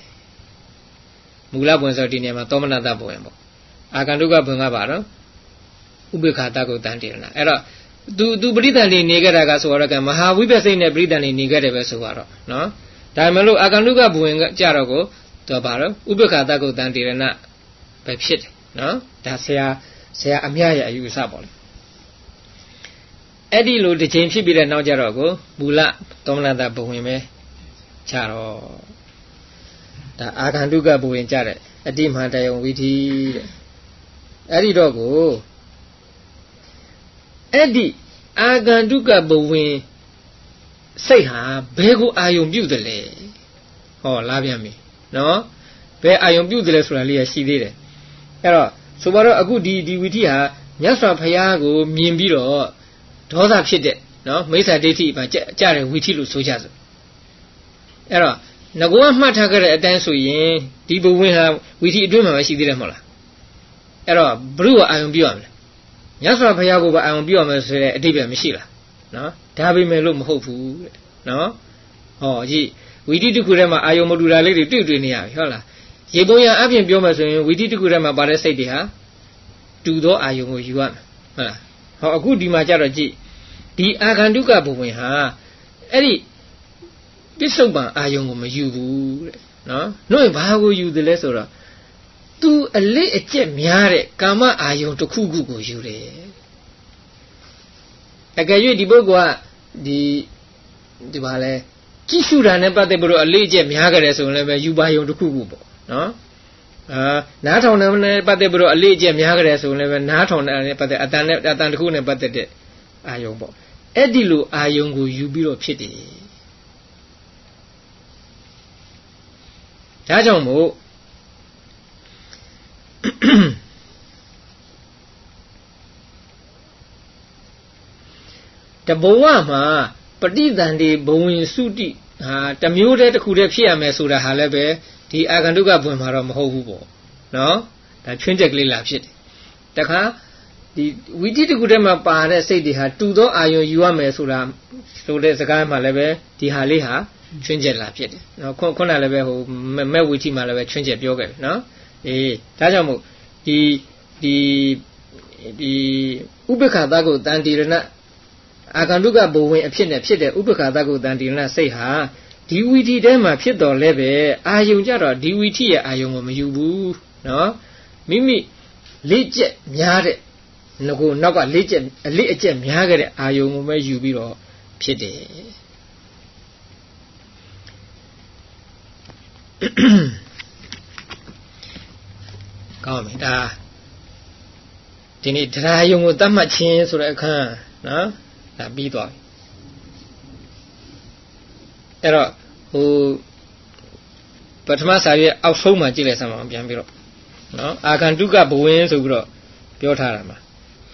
ဆိုဒီနေရာမှာသောမနတဘဝင်ပေါ့အာဂန္တုကဘဝင်ကပါတော့ဥပေက္ခတကုတန်တိရဏအဲ့တော့သူပရိသန္တိနေခဲ့တာကဆိုတော့ကမဟာဝိပဿိနဲ့ပရိသန္တိနေခဲ့တယ်ပဲဆိုတော့နော်ဒါမှမဟုတ်အာဂန္တုကဘဝင်ကကြတော့ကိုတော့ပါတော့ဥပေက္ခတကုတန်တိရဏပဲဖြစ်တယ်နော်ဒါဆရာအမြရဲ့အယူအဆပေါ့လေအဲ့ဒီလိုတစ်ချိန်ဖြစ်ပြီးတဲ့နောက်ကြတော့ကိုမူလသောမနတဘဝင်ပဲခြားတော့ဒါအာဂန္တုကဘဝင်ကြတဲ့အတိမဟာတယုံဝီထီတဲ့အဲ့ဒီတော့ကိုအဲ့ဒီအာဂန္တုကဘဝင်စိတ်ဟာဘယ်ကိုအာယုံပြုတ်တယ်လဲဟောလာပြန်ပြီနော်ဘယ်အာယုံပြုတ်တယ်လဲဆိုတာလေးရရှိသေးတယ်အဲ့တော့ဆိုပါတော့အခုဒီဝီထီဟာမြတ်စွာဘုရားကိုမြင်ပြီးတော့ဒေါသဖြစ်တဲ့နော်မိစ္ဆာဒိဋ္ဌိမှာကြတဲ့ဝီထီလို့ဆိုကြစို့အဲ့တော့ငကောကမှတ်ထားခဲ့တဲ့အတိုင်းဆိုရင်ဒီဘဝင်ဟာဝီထီအတွင်းမှာပဲရှိသေးတယ်မဟုတ်လားအဲ့တော့ဘုရုအာယုံပြုရမလဲမြတ်စွာဘုရားကိုပဲအာယုံပြုရမယ်ဆိုတဲ့အဓိပ္ပာယ်မရှိလားနော်ဒါပေမဲ့လို့မဟုတ်ဘူးတဲ့နော်ဟောကြည့်ဝီထီတစ်ခုထဲမှာအာယုံမတူတာလေးတွေတွေ့နေရပြီဟုတ်လားရေပုံရအပြင်ပြောမယ်ဆိုရင်ဝီထီတစ်ခုထဲမှာပါတဲ့စိတ်တွေဟာတူသောအာယုံကိုယူရမယ်ဟုတ်လားဟောအခုဒီမှာကြတော့ကြည့်ဒီအာဂန္တုကဘဝင်ဟာအဲ့ဒီပစ္စုပန်အာယုံကိုမယူဘူးတဲ့နော်နှုတ်ရင်ဘာကိုယူတယ်လဲဆိုတော့သူအလေးအကျက်များတဲ့ကာမအာယုံတစ်ခုခုကိုယူတယ်အကယ်၍ဒီပုဂ္ဂိုလ်ကဒီဘာလဲကြည့်ရှုတာနဲ့ပတ်သက်ပြီးတော့အလေးအကျက်များကြတယ်ဆိုရင်လည်းပဲယူပါယုံတစ်ခုခုပေါ့နော်နားထောင်တဲ့ပတ်သက်ပြီးတော့အလေးအကျက်များကြတယ်ဆိုရင်လည်းပဲနားထောင်တဲ့နဲ့ပတ်သက်အတန်တစ်ခုနဲ့ပတ်သက်တဲ့အာယုံပေါ့အဲ့ဒီလိုအာယုံကိုယူပြီးတော့ဖြစ်တယ်ဒါကြောင့်မို့တဘဝမှာပဋိသန္ဓေဘဝင်စုတိဟာတမျိုးတည်းတစ်ခုတည်းဖြစ်ရမယ်ဆိုတာဟာလည်းပဲဒီအာဂန္တုကဘဝင်မှာတော့မဟုတ်ဘူးပေါ့နော်ဒါချွင်းချက်ကလေးလာဖြစ်တယ်တခါဒီဝီထီတစ်ခုတည်းမှာပါတဲ့စိတ်တွေဟာတူသောအာယုံယူရမယ်ဆိုတာဆိုတဲ့စကားမှာလည်းပဲဒီဟာလေးဟာချွင်းချက်လာဖြစ်တယ်နော်ခုနလည်းပဲဟိုမဲ့ဝီထီမှာလည်းပဲချွင်းချက်ပြောခဲ့ပြီနော်ဒါကြောင့်မို့ဒီဥပ္ပခါသကိုတန်တိရဏအာဂန္တုကဘဝင်အဖြစ်နဲ့ဖြစ်တဲ့ဥပ္ပခါတကုတန်တိရဏစိတ်ဟာဒီဝီထီထဲမှာဖြစ်တော်လဲပဲအာယုံကြတော့ဒီဝီထီရဲ့အာယုံကိုမယူဘူးနော်မိမိလေးကျက်များတဲ့ငကိုနောက်ကလေးကျက်အလေးအကျက်များခဲ့တဲ့အာယုံကိုပဲယူပြီးတော့ဖြစ်တယ်ကောင်းပြီဒါဒီနေ့တရားယုံကိုတတ်မှတ်ခြင်းဆိုတဲ့အခန်းနော်ဒါပြီးသွားပြီအဲ့တော့ပထမစာရွက်အောက်ဆုံးမှာကြည့်လိုက်စမ်းပါပြန်ပြီးတော့နော်အာဂန္တုကဘဝင်ဆိုပြီးတော့ပြောထားတာမှာ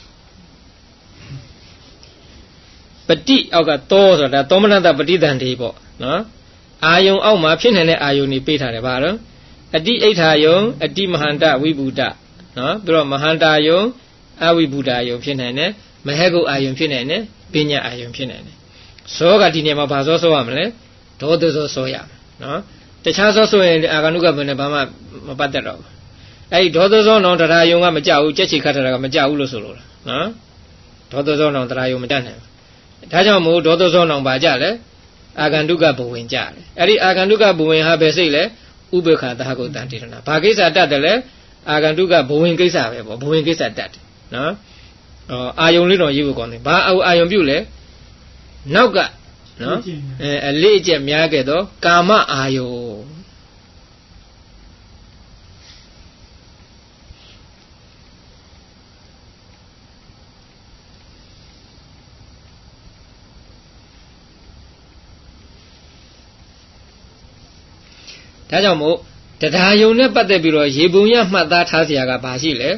ပฏิအောက်ကတောဆိုတာသောမနတပฏิတန်တေပေါ့နော်အာယုံအောက်မှာဖြစ်နေတဲ့အာယုံတွေပေးထားတယ်ဗါတော့အတိအိဋ္ဌာယုံအတိမဟန္တဝိဗုဒ္ဓနော်ပြီးတော့မဟန္တာယုံအဝိဗုဒ္ဓယုံဖြစ်နိုင်တယ်မဟကုအာယုံဖြစ်နိုင်တယ်ပညာအာယုံဖြစ်နိုင်တယ်ဇောကဒီနေရာမှာဘာဇောဆိုရမလဲဒေါသဇောဆိုရမယ်နော်တခြားဇောဆိုရင်အာဂန္တုကဘယ်နဲ့ဘာမှမပတ်သက်တော့ဘူးအဲ့ဒီဒေါသဇောနောတရားယုံကမကြောက်ဘူးကြက်ချီခတ်တာကမကြောက်ဘူးလို့ဆိုလို့နော်ဒေါသဇောနောတရားယုံမတတ်နိုင်ဘူးဒါကြောင့်မို့ဒေါသဇောနောဘာကြလဲအာဂန္တုကဘဝင်ကြတယ်အဲ့ဒီအာဂန္တုကဘဝင်ဟာပဲစိတ်လဲဥပေက္ခသဟကုတ္တတိရဏဘာကိစ္စတတ်တယ်လဲအာဂန္တုကဘဝင်ကိစ္စပဲပေါ့ဘဝင်ကိစ္စတတ်တယ်နော်အာယုံလေးတော့ရေးဖို့ကောင်းတယ်ဘာအာယုံပြုလဲနောက်ကနော်အလေးအကျက်များခဲ့တော့ကာမအာယုံဒါကြောင့်မို့တရားယုံနဲ့ပတ်သက်ပြီးတော့ရေပုံရမှတ်သားထားเสียကဘာရှိလဲ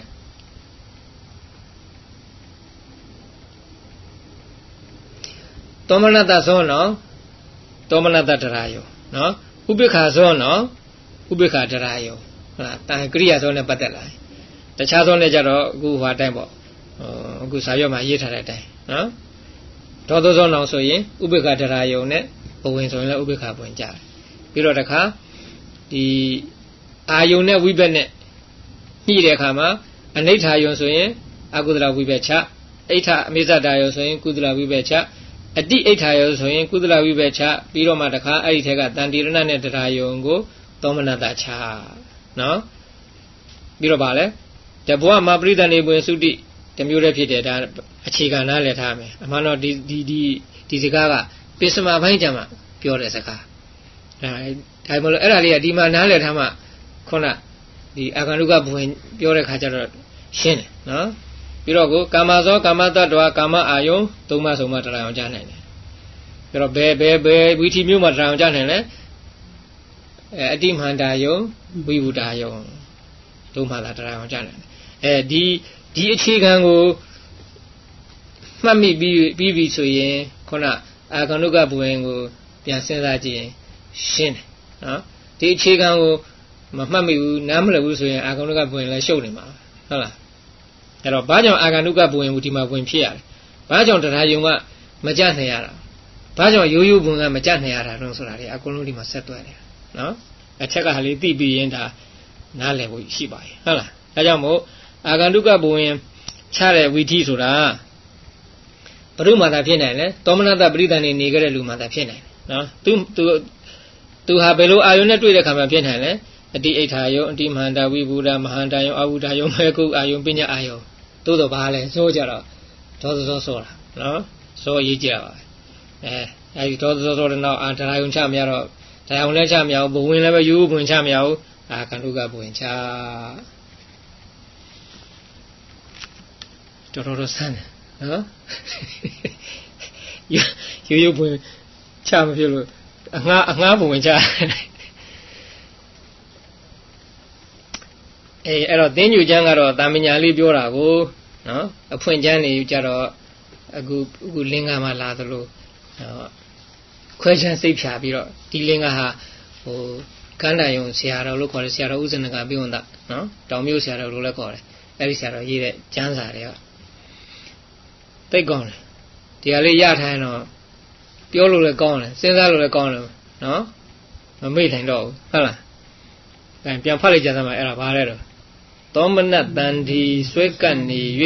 သောမနတဇောနောသောမနတတရားယုံနော်ဥပိ္ပခာဇောနောဥပိ္ပခာတရားယုံဟုတ်လားတာကရိယာဇောနဲ့ပတ်သက်လာတခြားဇောနဲ့ကြတော့အခုဟိုအတိုင်းပေါ့အခုစာရွက်မှာရေးထားတဲ့အတိုင်းနော်ဒေါသဇောနောဆိုရင်ဥပိ္ပခာတရားယုံနဲ့ဘဝင်ဆိုရင်လည်းဥပိ္ပခာဘဝင်ကြတယ်ပြီးတော့တခါဒီအာယုံနဲ့ဝိဘက်နဲ့ညှိတဲ့အခါမှာအနိဋ္ဌာယုံဆိုရင်အကုသလဝိဘက်ချအိဋ္ဌအမိစ္ဆတာယုံဆိုရင်ကုသလဝိဘက်ချအတိအိဋ္ဌာယုံဆိုရင်ကုသလဝိဘက်ချပြီးတော့မှတခါအဲ့ဒီထက်ကတန်တိရဏနဲ့တရားယုံကိုသောမနတချနော်ပြီးတော့ဗာလဲတဘဝမှာပရိသဏေပွင့်သုတိတမျိုးတည်းဖြစ်တယ်ဒါအခြေခံနားလည်ထားမယ်အမှန်တော့ဒီစကားကပိစမဘိုင်းကြမှာပြောတဲ့စကားဒါမှမဟုတ်အဲ့ဒါလေးကဒီမှာနားလည်ထားမှခုနဒီအာဂန္တုကဘဝင်ပြောတဲ့ခါကျတော့ရှင်းတယ်နော်ပြီးတော့ကိုကာမဇောကာမတ္တဝါကာမအာယုံသုံးပါးဆုံးမတရားအောင်ကြားနိုင်တယ်ပြီးတော့ဘယ်ဝီထီမျိုးမှာတရားအောင်ကြားနိုင်လဲအတိမန္တာယုံဝိဗုဒ္ဓယုံသုံးပါးလားတရားအောင်ကြားနိုင်တယ်ဒီအခြေခံကိုမှတ်မိပြီးဆိုရင်ခုနအာဂန္တုကဘဝင်ကိုပြန်စဉ်းစားကြည့်ရင်ရှင်းတယ်နော်ဒီအခြေခံကိုမမှတ်မိဘူးနားမလည်ဘူးဆိုရင်အာဂန္တုကဘဝင်လည်းရှုပ်နေမှာဟုတ်လားအဲ့တော့ဘာကြောင့်အာဂန္တုကဘဝင်ကိုဒီမှာဝင်ဖြစ်ရတယ်ဘာကြောင့်တရားယုံကမကြနိုင်ရတာဘာကြောင့်ရိုးရိုးဘဝင်ကမကြနိုင်ရတာတော့ဆိုတာလေအကုန်လုံးဒီမှာဆက်သွဲတယ်နော်အထက်ကဟာလေးသိပြီးရင်ဒါနားလည်ဖို့ရှိပါရဲ့ဟုတ်လားဒါကြောင့်မို့အာဂန္တုကဘဝင်ချတဲ့ဝီထီဆိုတာဘုရုမာတာဖြစ်နိုင်လဲသောမနတပရိသန်နေခဲ့တဲ့လူမာတာဖြစ်နိုင်တယ်နော်သူဟာဘယ်လိုအာယုန်နဲ့တွေ့တဲ့ခါမှာဖြစ်နိုင်လဲအတိအိဋ္ဌာယုံအတိမဟန္တာဝိဗုဒ္ဓမဟန္တာယုံအဝုဒ္ဓယုံမေကုအာယုံပညာအာယုံသို့တော့ဘာလဲဆိုကြတော့ဒေါသဇောဆိုတာနော်ဆိုရေးကြပါအဲဒီဒေါသဇောဆိုတဲ့နောက်အာတရားယုံချမရတော့တရားယုံလည်းချမရဘူးဘဝင်လည်းပဲယူဘဝင်ချမရဘူးအာကန္တုကဘဝင်ချတော်ဆန်းတယ်နော်ယူဘဝင်ချမဖြစ်လို့အငှားဘဝင်ချအဲ့တော့သင်္ကြန်ကျမ်းကတော့တာမညာလေးပြောတာကိုနော်အဖွင့်ကျမ်းနေကြတော့အခုလင်္ကာမှာလာသလိုခွဲချမ်းစိတ်ဖြာပြီးတော့ဒီလင်္ကာဟာကန္တာယုံဆရာတော်လို့ခေါ်တယ်ဆရာတော်ဥဇဏကပြုံးတာနော်တောင်မြို့ဆရာတော်လို့လည်းခေါ်တယ်အဲ့ဒီဆရာတော်ရေးတဲ့ကျမ်းစာတွေကသိကောင်းတယ်ဒီဟာလေးရထားရင်တော့ပြောလို့လည်းကောင်းတယ်စဉ်းစားလို့လည်းကောင်းတယ်နော်မမေ့နိုင်တော့ဘူးဟုတ်လားပြန်ဖတ်လိုက်ကြစမ်းပါအဲ့ဒါဘာလဲတော့သောမနတ္တန်ဒီဆွဲကပ်နေ၍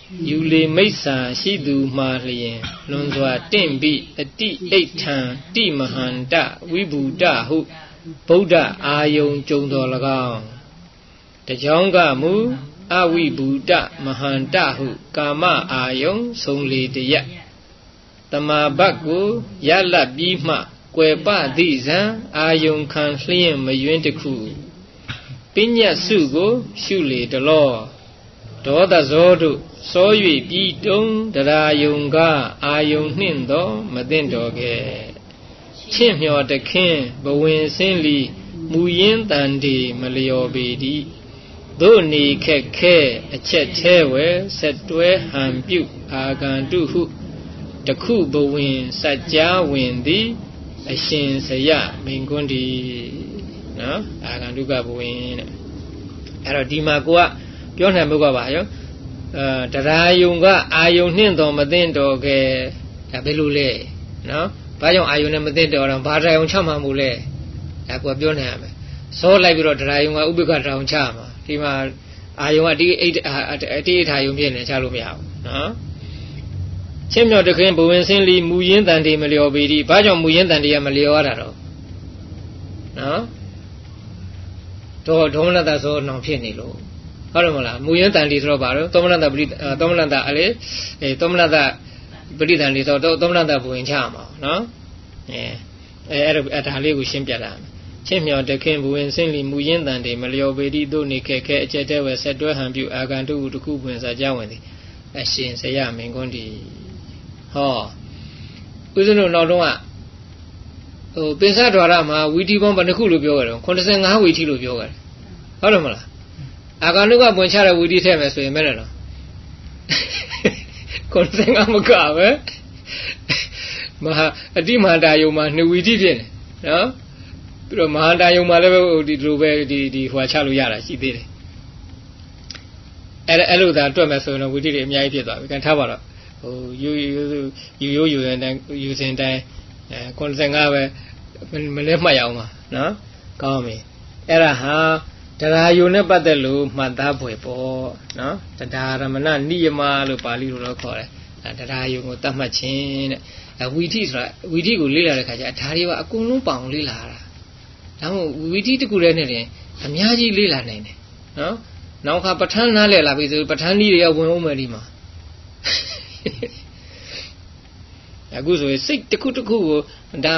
ယူလေမိစ္ဆာရှိသူမှာလျင်လွန်စွာတင့်ပြီးအတိအိဋ္ဌံတိမဟန္တဝိဘူတဟုဗုဒ္ဓအာယုံကြုံတော်၎င်းတကြောင်းကမူအဝိဘူတမဟန္တဟုကာမအာယုံဆုံးလေတရတမာဘတ်ကိုရလတ်ပြီးမှကွယ်ပသည့်ဇံအာယုံခံလျင်းမယွင်းတခုပညတ်စုကိုရှုလေတလောဒေါသဇောတို့စော၍ပြီးတုံတရာယုံကအာယုံနှင့်သောမသိတော်ကဲချင့်မြော်တခင်ဘဝင်စင်းလီမူရင်းတန်ဒီမလျော်ပေသည်တို့နေခက်ခဲအချက်ချဲဝဲဆက်တွဲဟံပြုအာဂန္တုဟုတခုဘဝင်စัจ जा ဝင်သည်အရှင်စရမင်ကွန်းဒီနော်အာဂန္တုကဘဝင်တဲ့အဲ့တော့ဒီမှာကိုကပြောနိုင်မှုကပါရောတရာယုံကအာယုံနှင့်တော်မသိတော်ကဲဒါဘယ်လိုလဲနော်ဘာကြောင့်အာယုံနဲ့မသိတော်တော့ဘာတရာယုံချမှမို့လဲဒါကိုပြောနိုင်ရမယ်စောလိုက်ပြီးတော့တရာယုံကဥပိ္ပခတရာယုံချမှာဒီမှာအာယုံကအတိအထာယုံဖြစ်နေချလို့မရဘူးနော်ချင်းမြော်တခင်ဘဝင်စင်းလီမူရင်းတန်တေမလျော်ပေသည်ဘာကြောင့်မူရင်းတန်တေကမလျော်ရတာတော့နော်ဒေါမနတဆိုနောင်ဖြစ်နေလို့ဟုတ်တယ်မလားမူရင်းတန်တေဆိုတော့ဘာလို့သောမနတပရိသောမနတအလေသောမနတပရိတန်တေဆိုတော့သောမနတဘဝင်ချမှာနော်အဲ့ဒါလေးကိုရှင်းပြတာချင်းမြော်တခင်ဘဝင်စင်းလီမူရင်းတန်တေမလျော်ပေသည်တို့နေခက်ခဲအကျက်တဲဝဲဆက်တွဲဟန်ပြုအာဂန္တုတခုပွင့်စာကြောင်းဝင်သည်အရှင်စရမင်ကွန်းဒီဟောဦးဇင်းတို့နောက်တော့ပင်စဒွါရမှာဝီတီပေါင်းဘယ်နှခုလို့ပြောကြတယ်85ဝီတီလို့ပြောကြတယ်ဟုတ်တယ်မလားအာဂန္တုကပွင့်ချတဲ့ဝီတီထည့်မယ်ဆိုရင်မဲ့တယ်နော်85မကပဲမဟာအတိမဟာတာယုံမှာ2ဝီတီဖြစ်နေနော်ပြီးတော့မဟာတာယုံမှာလည်းဒီလိုပဲဒီဟွာချလို့ရတာရှိသေးတယ်အဲ့လိုသာတွက်မယ်ဆိုရင်ဝီတီတွေအများကြီးဖြစ်သွားပြီကန်ထားပါတော့ဟိုယူရင်တိုင်းယူစင်တိုင်း95ပဲမလဲမှတ်ရအောင်ပါနော်ကောင်းပြီအဲ့ဒါဟာတရားယုံနဲ့ပတ်သက်လို့မှတ်သားဖွယ်ပေါ့နော်တရားရမဏနိယမလို့ပါဠိလိုတော့ခေါ်တယ်တရားယုံကိုတတ်မှတ်ခြင်းတဲ့ဝီထိဆိုတာဝီထိကိုလေ့လာတဲ့ခါကျဒါတွေကအကုန်လုံးပေါအောင်လေ့လာတာဒါမှမဟုတ်ဝီထိတစ်ခုတည်းနဲ့တင်အများကြီးလေ့လာနိုင်တယ်နော်နောက်ခါပဋ္ဌာန်းနားလည်လာပြီဆိုပဋ္ဌာန်းကြီးတွေကဝင်အောင်မယ်ဒီမှာအခုဆိုရင်စိတ်တစ်ခုတစ်ခုကိုဒါ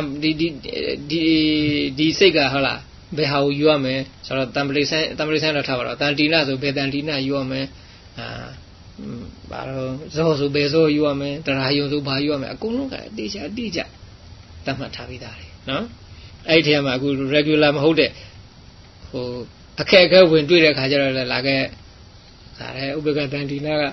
ဒီစိတ်ကဟုတ်လားဘယ်ဟာကိုယူရမယ်ဆိုတော့တံပရိဆိုင်တော့ထားပါတော့တန်တိနာဆိုဘယ်တန်တိနာယူရမယ်ဘာလို့ဇောဆိုဘယ်ဇောယူရမယ်တရားယုံဆိုဘာယူရမယ်အကုန်လုံးကအတိအကျတတ်မှတ်ထားပြီးသားတယ်နော်အဲ့ဒီထဲမှာအခု regular မဟုတ်တဲ့ဟိုအခက်အခဲဝင်တွေ့တဲ့ခါကျတော့လာခဲ့ဒါလည်းဥပ္ပကတန်တိနာက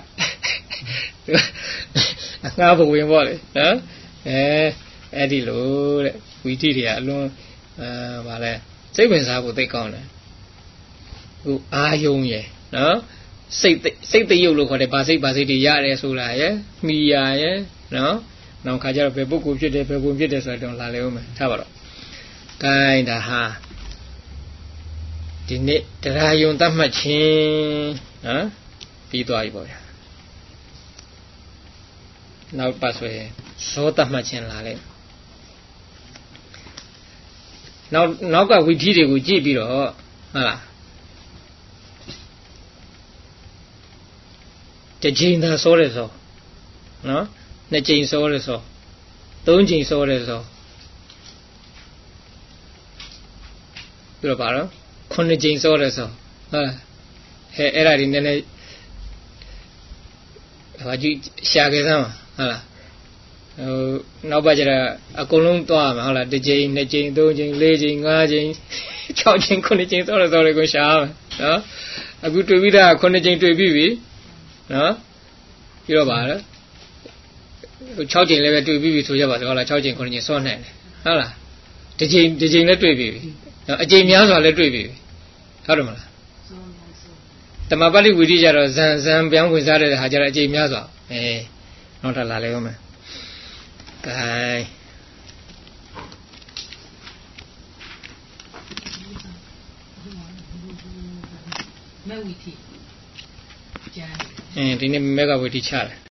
ငါဘဝင်ပေါ့လေနော်အဲ့ဒီလိုတဲ့ဝီတိတွေကအလွန်ဗာလဲစိတ်ဝင်စားဖို့သိကောင်းတယ်ဟိုအာယုံရယ်နော်စိတ်တရုပ်လို့ခေါ်တယ်ဗာစိတ်တွေရတယ်ဆိုတာရယ်မိယာရယ်နော်နောက်ခါကျတော့ဘယ်ပုဂ္ဂိုလ်ဖြစ်တယ်ဘယ်ပုံဖြစ်တယ်ဆိုတော့လာလေဦးမယ်ထားပါတော့ဂိုင်းဒါဟာဒီနေ့တရားယုံတတ်မှတ်ခြင်းနော်ပြီးသွားပြီပေါ့ဗျာနောက်ပတ်ဆိုရင်ဇောတတ်မှတ်ခြင်းလာလေနောက်ကဝီထီတွေကိုကြည့်ပြီးတော့ဟုတ်လားတစ်ချိန်သာစောတယ်ဆိုနော်နှစ်ချိန်စောတယ်ဆိုသုံးချိန်စောတယ်ဆိုပြီးတော့ပါတော့ခုနှစ်ချိန်စောတယ်ဆိုဟုတ်အဲ့ဒါဒီနည်းနည်းဟာကြည့်ရှာခဲ့စမ်းပါဟုတ်လားဟိုနောက်ပါကြတာအကုန်လုံးသွားမှာဟုတ်လားတစ်ချိန်နှစ်ချိန်သုံးချိန်လေးချိန်ငါးချိန်6ချိန်9ချိန်သွားတော့ကိုရှားမယ်နော်အခုတွေ့ပြီးတာ9ချိန်တွေ့ပြီးပြီနော်ပြီးတော့ပါလား6ချိန်လည်းပဲတွေ့ပြီးပြီဆိုရပါစို့ဟုတ်လား6ချိန်9ချိန်စောနိုင်တယ်ဟုတ်လားတစ်ချိန်လည်းတွေ့ပြီးပြီနော်အချိန်များစွာလည်းတွေ့ပြီးပြီဟုတ်တယ်မလားတမပါဠိဝီရိကြတော့ဇန်ပြောင်းဝင်စားတဲ့ဟာကြတော့အချိန်များစွာနောက်ထပ်လာလဲဦးမယ်ကဲမဲ့ဝီထိကျန်ဒီနေ့မဲကဝေတီချတယ်